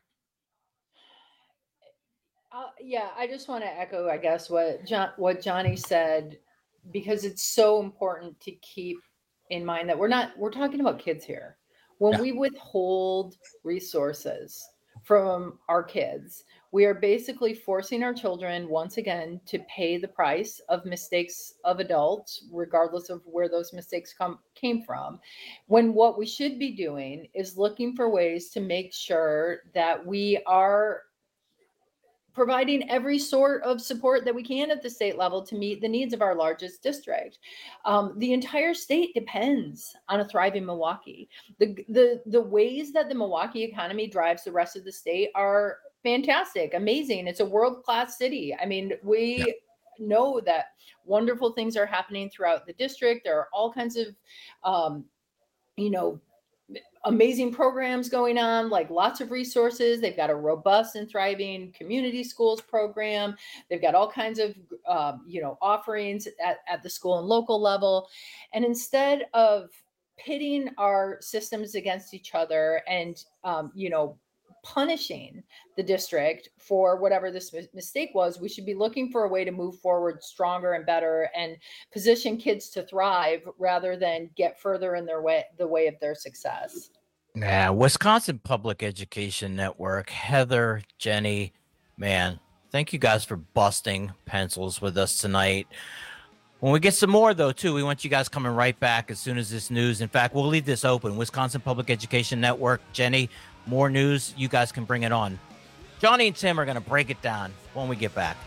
Uh, yeah, I just want to echo, I guess, what John, what Johnny said, because it's so important to keep in mind that we're not, we're talking about kids here. When yeah. we withhold resources from our kids, we are basically forcing our children once again to pay the price of mistakes of adults, regardless of where those mistakes come came from. When what we should be doing is looking for ways to make sure that we are providing every sort of support that we can at the state level to meet the needs of our largest district. Um, the entire state depends on a thriving Milwaukee. The, the, the ways that the Milwaukee economy drives the rest of the state are fantastic, amazing. It's a world-class city. I mean, we yeah. know that wonderful things are happening throughout the district. There are all kinds of, um, you know, amazing programs going on, like lots of resources. They've got a robust and thriving community schools program. They've got all kinds of, um, you know, offerings at, at the school and local level. And instead of pitting our systems against each other and, um, you know, punishing the district for whatever this mistake was, we should be looking for a way to move forward stronger and better and position kids to thrive rather than get further in their way, the way of their success. Yeah, Wisconsin Public Education Network, Heather, Jenny, man, thank you guys for busting pencils with us tonight. When we get some more, though, too, we want you guys coming right back as soon as this news. In fact, we'll leave this open. Wisconsin Public Education Network, Jenny, more news, you guys can bring it on. Johnny and Tim are going to break it down when we get back.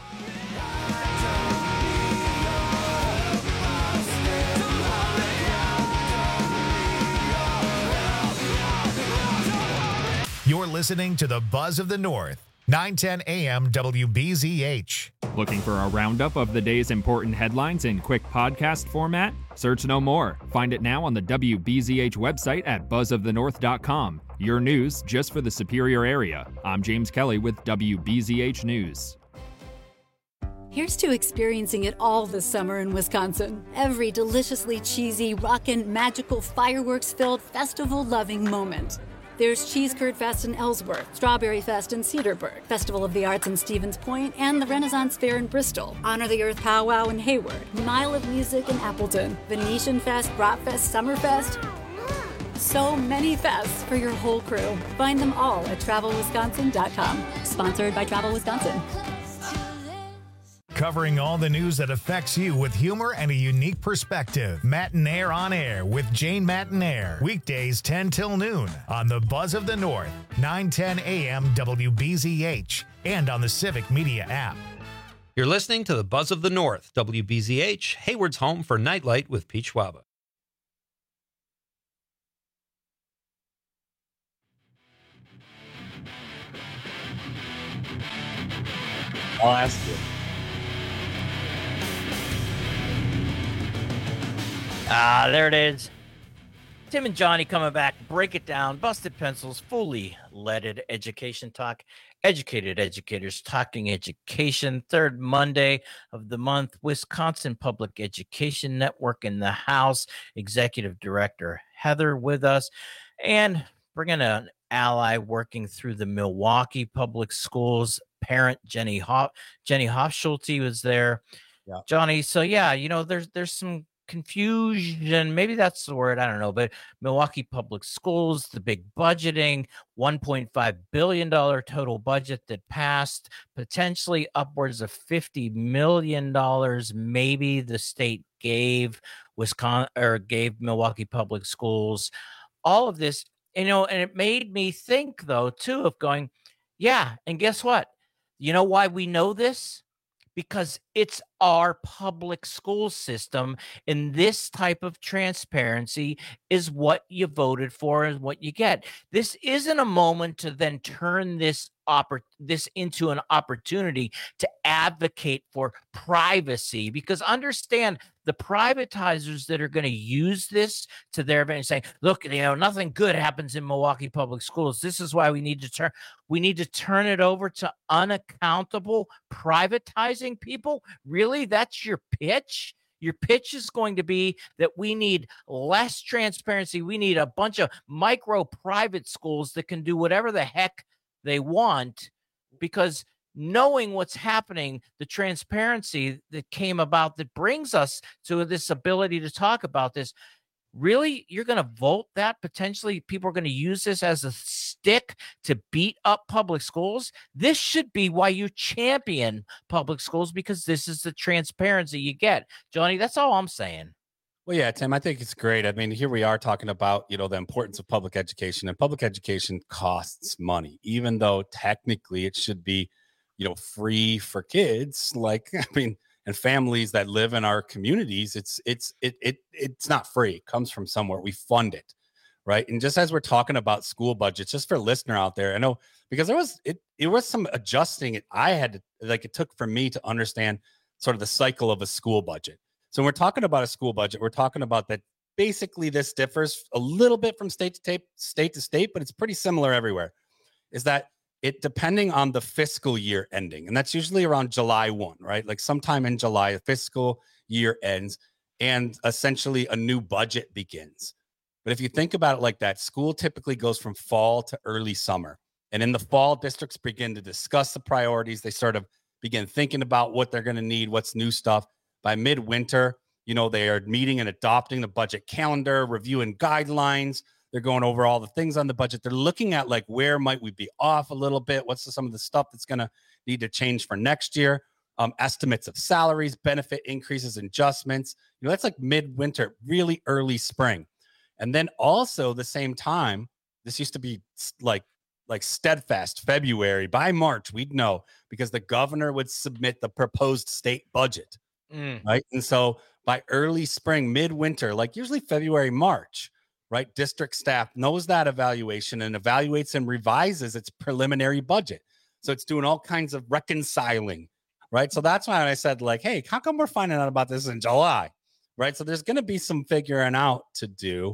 You're listening to the Buzz of the North, nine ten A M W B Z H. Looking for a roundup of the day's important headlines in quick podcast format? Search no more. Find it now on the W B Z H website at buzz of the north dot com. Your news just for the Superior area. I'm James Kelly with W B Z H News. Here's to experiencing it all this summer in Wisconsin. Every deliciously cheesy, rockin', magical, fireworks-filled, festival-loving moment. There's Cheese Curd Fest in Ellsworth, Strawberry Fest in Cedarburg, Festival of the Arts in Stevens Point, and the Renaissance Fair in Bristol, Honor the Earth Powwow in Hayward, Mile of Music in Appleton, Venetian Fest, Bratfest, Summerfest. So many fests for your whole crew. Find them all at travel wisconsin dot com. Sponsored by Travel Wisconsin. Covering all the news that affects you with humor and a unique perspective. Matinaire on Air with Jane Matinaire. Weekdays ten till noon on the Buzz of the North, nine ten a.m. W B Z H, and on the Civic Media app. You're listening to the Buzz of the North, W B Z H, Hayward's home for Nightlight with Pete Schwaba. I'll ask you. Ah, there it is. Tim and Johnny coming back. Break it down. Busted Pencils, fully leaded education talk. Educated educators talking education. Third Monday of the month. Wisconsin Public Education Network in the house. Executive Director Heather with us. And bringing an ally working through the Milwaukee Public Schools. Parent Jenny Hoff. Jenny Hofschulte was there. Yeah. Johnny. So yeah, you know, there's there's some confusion, maybe that's the word, I don't know, but Milwaukee Public Schools, the big budgeting, one point five billion dollars total budget that passed, potentially upwards of fifty million dollars maybe the state gave Wisconsin or gave Milwaukee Public Schools. All of this, you know, and it made me think though too of going, yeah, and guess what? You know why we know this? Because it's our public school system, and this type of transparency is what you voted for and what you get. This isn't a moment to then turn this oppor- this into an opportunity to advocate for privacy, because understand the privatizers that are going to use this to their advantage, saying, look, you know, nothing good happens in Milwaukee Public Schools. This is why we need to turn we need to turn it over to unaccountable privatizing people. Really? That's your pitch? Your pitch is going to be that we need less transparency. We need a bunch of micro private schools that can do whatever the heck they want, because knowing what's happening, the transparency that came about that brings us to this ability to talk about this, really, you're going to vote that potentially people are going to use this as a stick to beat up public schools? This should be why you champion public schools, because this is the transparency you get. Johnny, that's all I'm saying. Well, yeah, Tim, I think it's great. I mean, here we are talking about, you know, the importance of public education, and public education costs money, even though technically it should be, you know, free for kids. Like, I mean, and families that live in our communities, it's it's it it it's not free. It comes from somewhere. We fund it, right? And just as we're talking about school budgets, just for a listener out there, I know because there was it it was some adjusting it I had to, like it took for me to understand sort of the cycle of a school budget. So when we're talking about a school budget, we're talking about that basically this differs a little bit from state to state, state to state, but it's pretty similar everywhere. Is that it depending on the fiscal year ending, and that's usually around July first, right? Like sometime in July, the fiscal year ends and essentially a new budget begins. But if you think about it like that, school typically goes from fall to early summer. And in the fall, districts begin to discuss the priorities. They sort of begin thinking about what they're going to need, what's new stuff. By midwinter, you know, they are meeting and adopting the budget calendar, reviewing guidelines. They're going over all the things on the budget. They're looking at like, where might we be off a little bit? What's the, some of the stuff that's going to need to change for next year? Um, estimates of salaries, benefit increases, adjustments. You know, that's like midwinter, really early spring. And then also the same time, this used to be like, like steadfast February. By March, we'd know because the governor would submit the proposed state budget. Mm. Right. And so by early spring, midwinter, like usually February, March, right, district staff knows that evaluation and evaluates and revises its preliminary budget. So it's doing all kinds of reconciling. Right. So that's why I said, like, hey, how come we're finding out about this in July? Right. So there's going to be some figuring out to do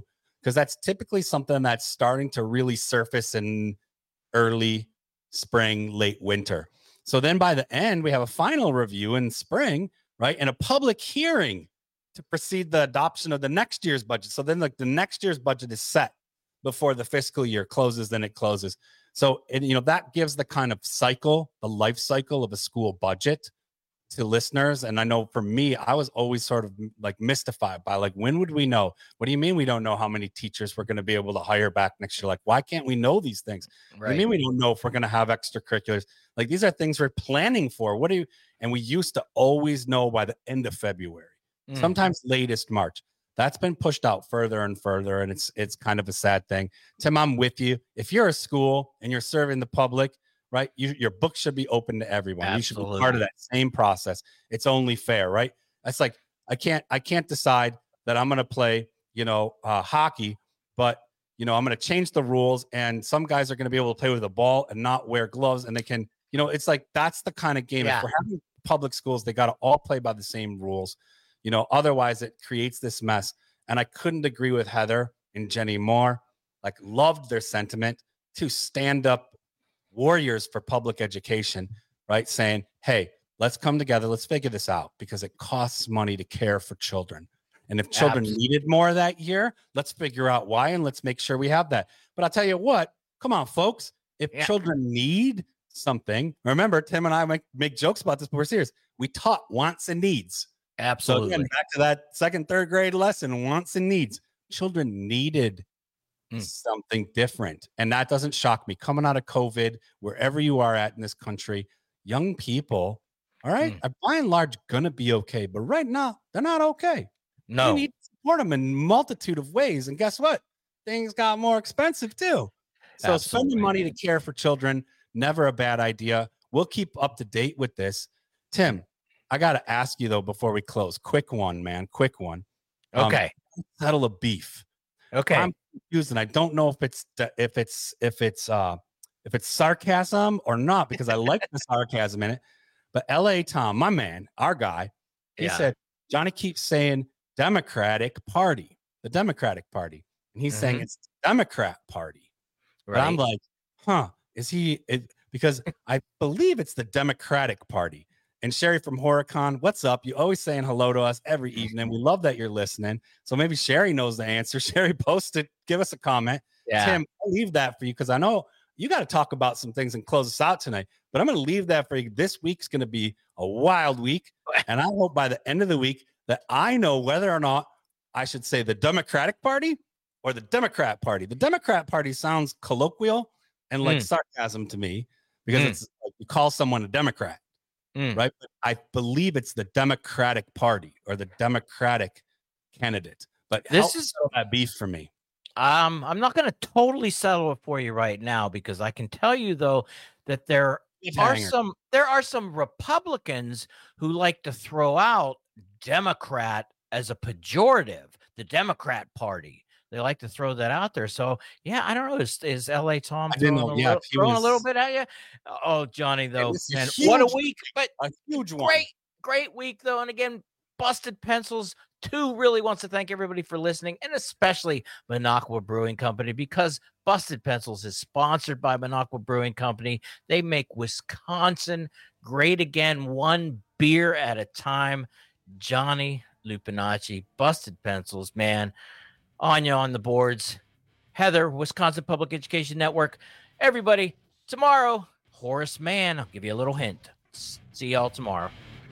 because that's typically something that's starting to really surface in early spring, late winter. So then by the end, we have a final review in spring, right? And a public hearing to precede the adoption of the next year's budget. So then like the next year's budget is set before the fiscal year closes, then it closes. So, it, you know, that gives the kind of cycle, the life cycle of a school budget to listeners. And I know for me, I was always sort of like mystified by like, when would we know? What do you mean we don't know how many teachers we're going to be able to hire back next year? Like, why can't we know these things? Right. What do you mean we don't know if we're going to have extracurriculars? Like, these are things we're planning for. What do you, and we used to always know by the end of February, mm. sometimes latest March. That's been pushed out further and further, and it's it's kind of a sad thing. Tim, I'm with you. If you're a school and you're serving the public, right, you, your book should be open to everyone. Absolutely. You should be part of that same process. It's only fair, right? That's like I can't I can't decide that I'm going to play, you know, uh, hockey, but you know I'm going to change the rules, and some guys are going to be able to play with a ball and not wear gloves, and they can, you know, it's like that's the kind of game. Yeah. If we're having public schools, they got to all play by the same rules. You know, otherwise it creates this mess. And I couldn't agree with Heather and Jenny more. Like, loved their sentiment to stand up warriors for public education, right? Saying, hey, let's come together. Let's figure this out because it costs money to care for children. And if children Absolutely. needed more that year, let's figure out why and let's make sure we have that. But I'll tell you what, come on, folks. If yeah. children need something, remember, Tim and I make, make jokes about this, but we're serious. We taught wants and needs. Absolutely. So again, back to that second, third grade lesson, wants and needs. Children needed mm. something different. And that doesn't shock me. Coming out of COVID, wherever you are at in this country, young people, all right, mm. are by and large going to be okay. But right now, they're not okay. No. We need to support them in a multitude of ways. And guess what? Things got more expensive too. So Absolutely. spending money to care for children, never a bad idea. We'll keep up to date with this. Tim, I got to ask you, though, before we close. Quick one, man. Quick one. Okay. Um, settle a beef. Okay. I'm confused, and I don't know if it's if it's if it's uh if it's sarcasm or not, because I like the sarcasm in it. But L A Tom, my man, our guy, he yeah. said, Johnny keeps saying Democratic Party, the Democratic Party. And he's mm-hmm. saying it's the Democrat Party. Right. But I'm like, huh, is he it, because I believe it's the Democratic Party. And Sherry from Horicon, what's up? You always saying hello to us every evening. We love that you're listening. So maybe Sherry knows the answer. Sherry, post it. Give us a comment. Yeah. Tim, I'll leave that for you because I know you got to talk about some things and close us out tonight. But I'm going to leave that for you. This week's going to be a wild week. And I hope by the end of the week that I know whether or not I should say the Democratic Party or the Democrat Party. The Democrat Party sounds colloquial and like mm. sarcasm to me because mm. it's like you call someone a Democrat. Mm. Right. But I believe it's the Democratic Party or the Democratic candidate. But this is that beef for me. Um, I'm not going to totally settle it for you right now because I can tell you, though, that there are some there are some Republicans who like to throw out Democrat as a pejorative, the Democrat Party. They like to throw that out there. So, yeah, I don't know. Is, is L A Tom throwing, know, a, yeah, little, throwing was, a little bit at you? Oh, Johnny, though. Man, huge, what a week. But a huge one. Great, great week, though. And again, Busted Pencils two really wants to thank everybody for listening, and especially Minocqua Brewing Company, because Busted Pencils is sponsored by Minocqua Brewing Company. They make Wisconsin great again, one beer at a time. Johnny Lupinacci, Busted Pencils, man. Anya on the boards, Heather, Wisconsin Public Education Network. Everybody, tomorrow, Horace Mann. I'll give you a little hint. See y'all tomorrow.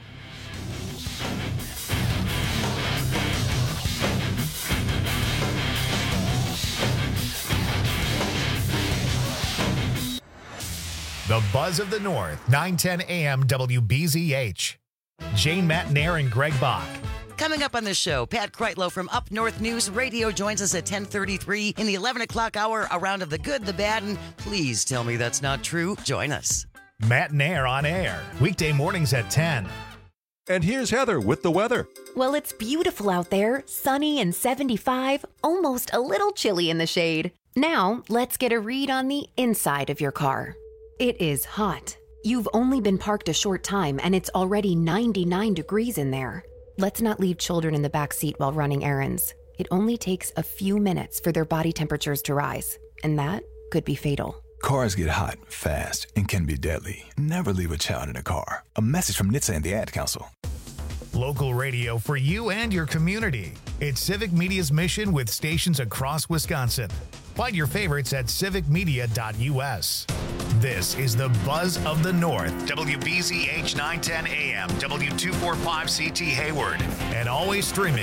The Buzz of the North, nine ten A M W B Z H. Jane Matnair and Greg Bach. Coming up on the show, Pat Kreitlow from Up North News Radio joins us at ten thirty-three in the eleven o'clock hour, a round of the good, the bad, and please tell me that's not true. Join us. Matt Nair on air, weekday mornings at ten. And here's Heather with the weather. Well, it's beautiful out there, sunny and seventy-five, almost a little chilly in the shade. Now, let's get a read on the inside of your car. It is hot. You've only been parked a short time, and it's already ninety-nine degrees in there. Let's not leave children in the back seat while running errands. It only takes a few minutes for their body temperatures to rise, and that could be fatal. Cars get hot, fast, and can be deadly. Never leave a child in a car. A message from N H T S A and the Ad Council. Local radio for you and your community. It's Civic Media's mission with stations across Wisconsin. Find your favorites at civic media dot U S. This is the Buzz of the North. W B Z H nine ten A M, W two forty-five C T Hayward. And always streaming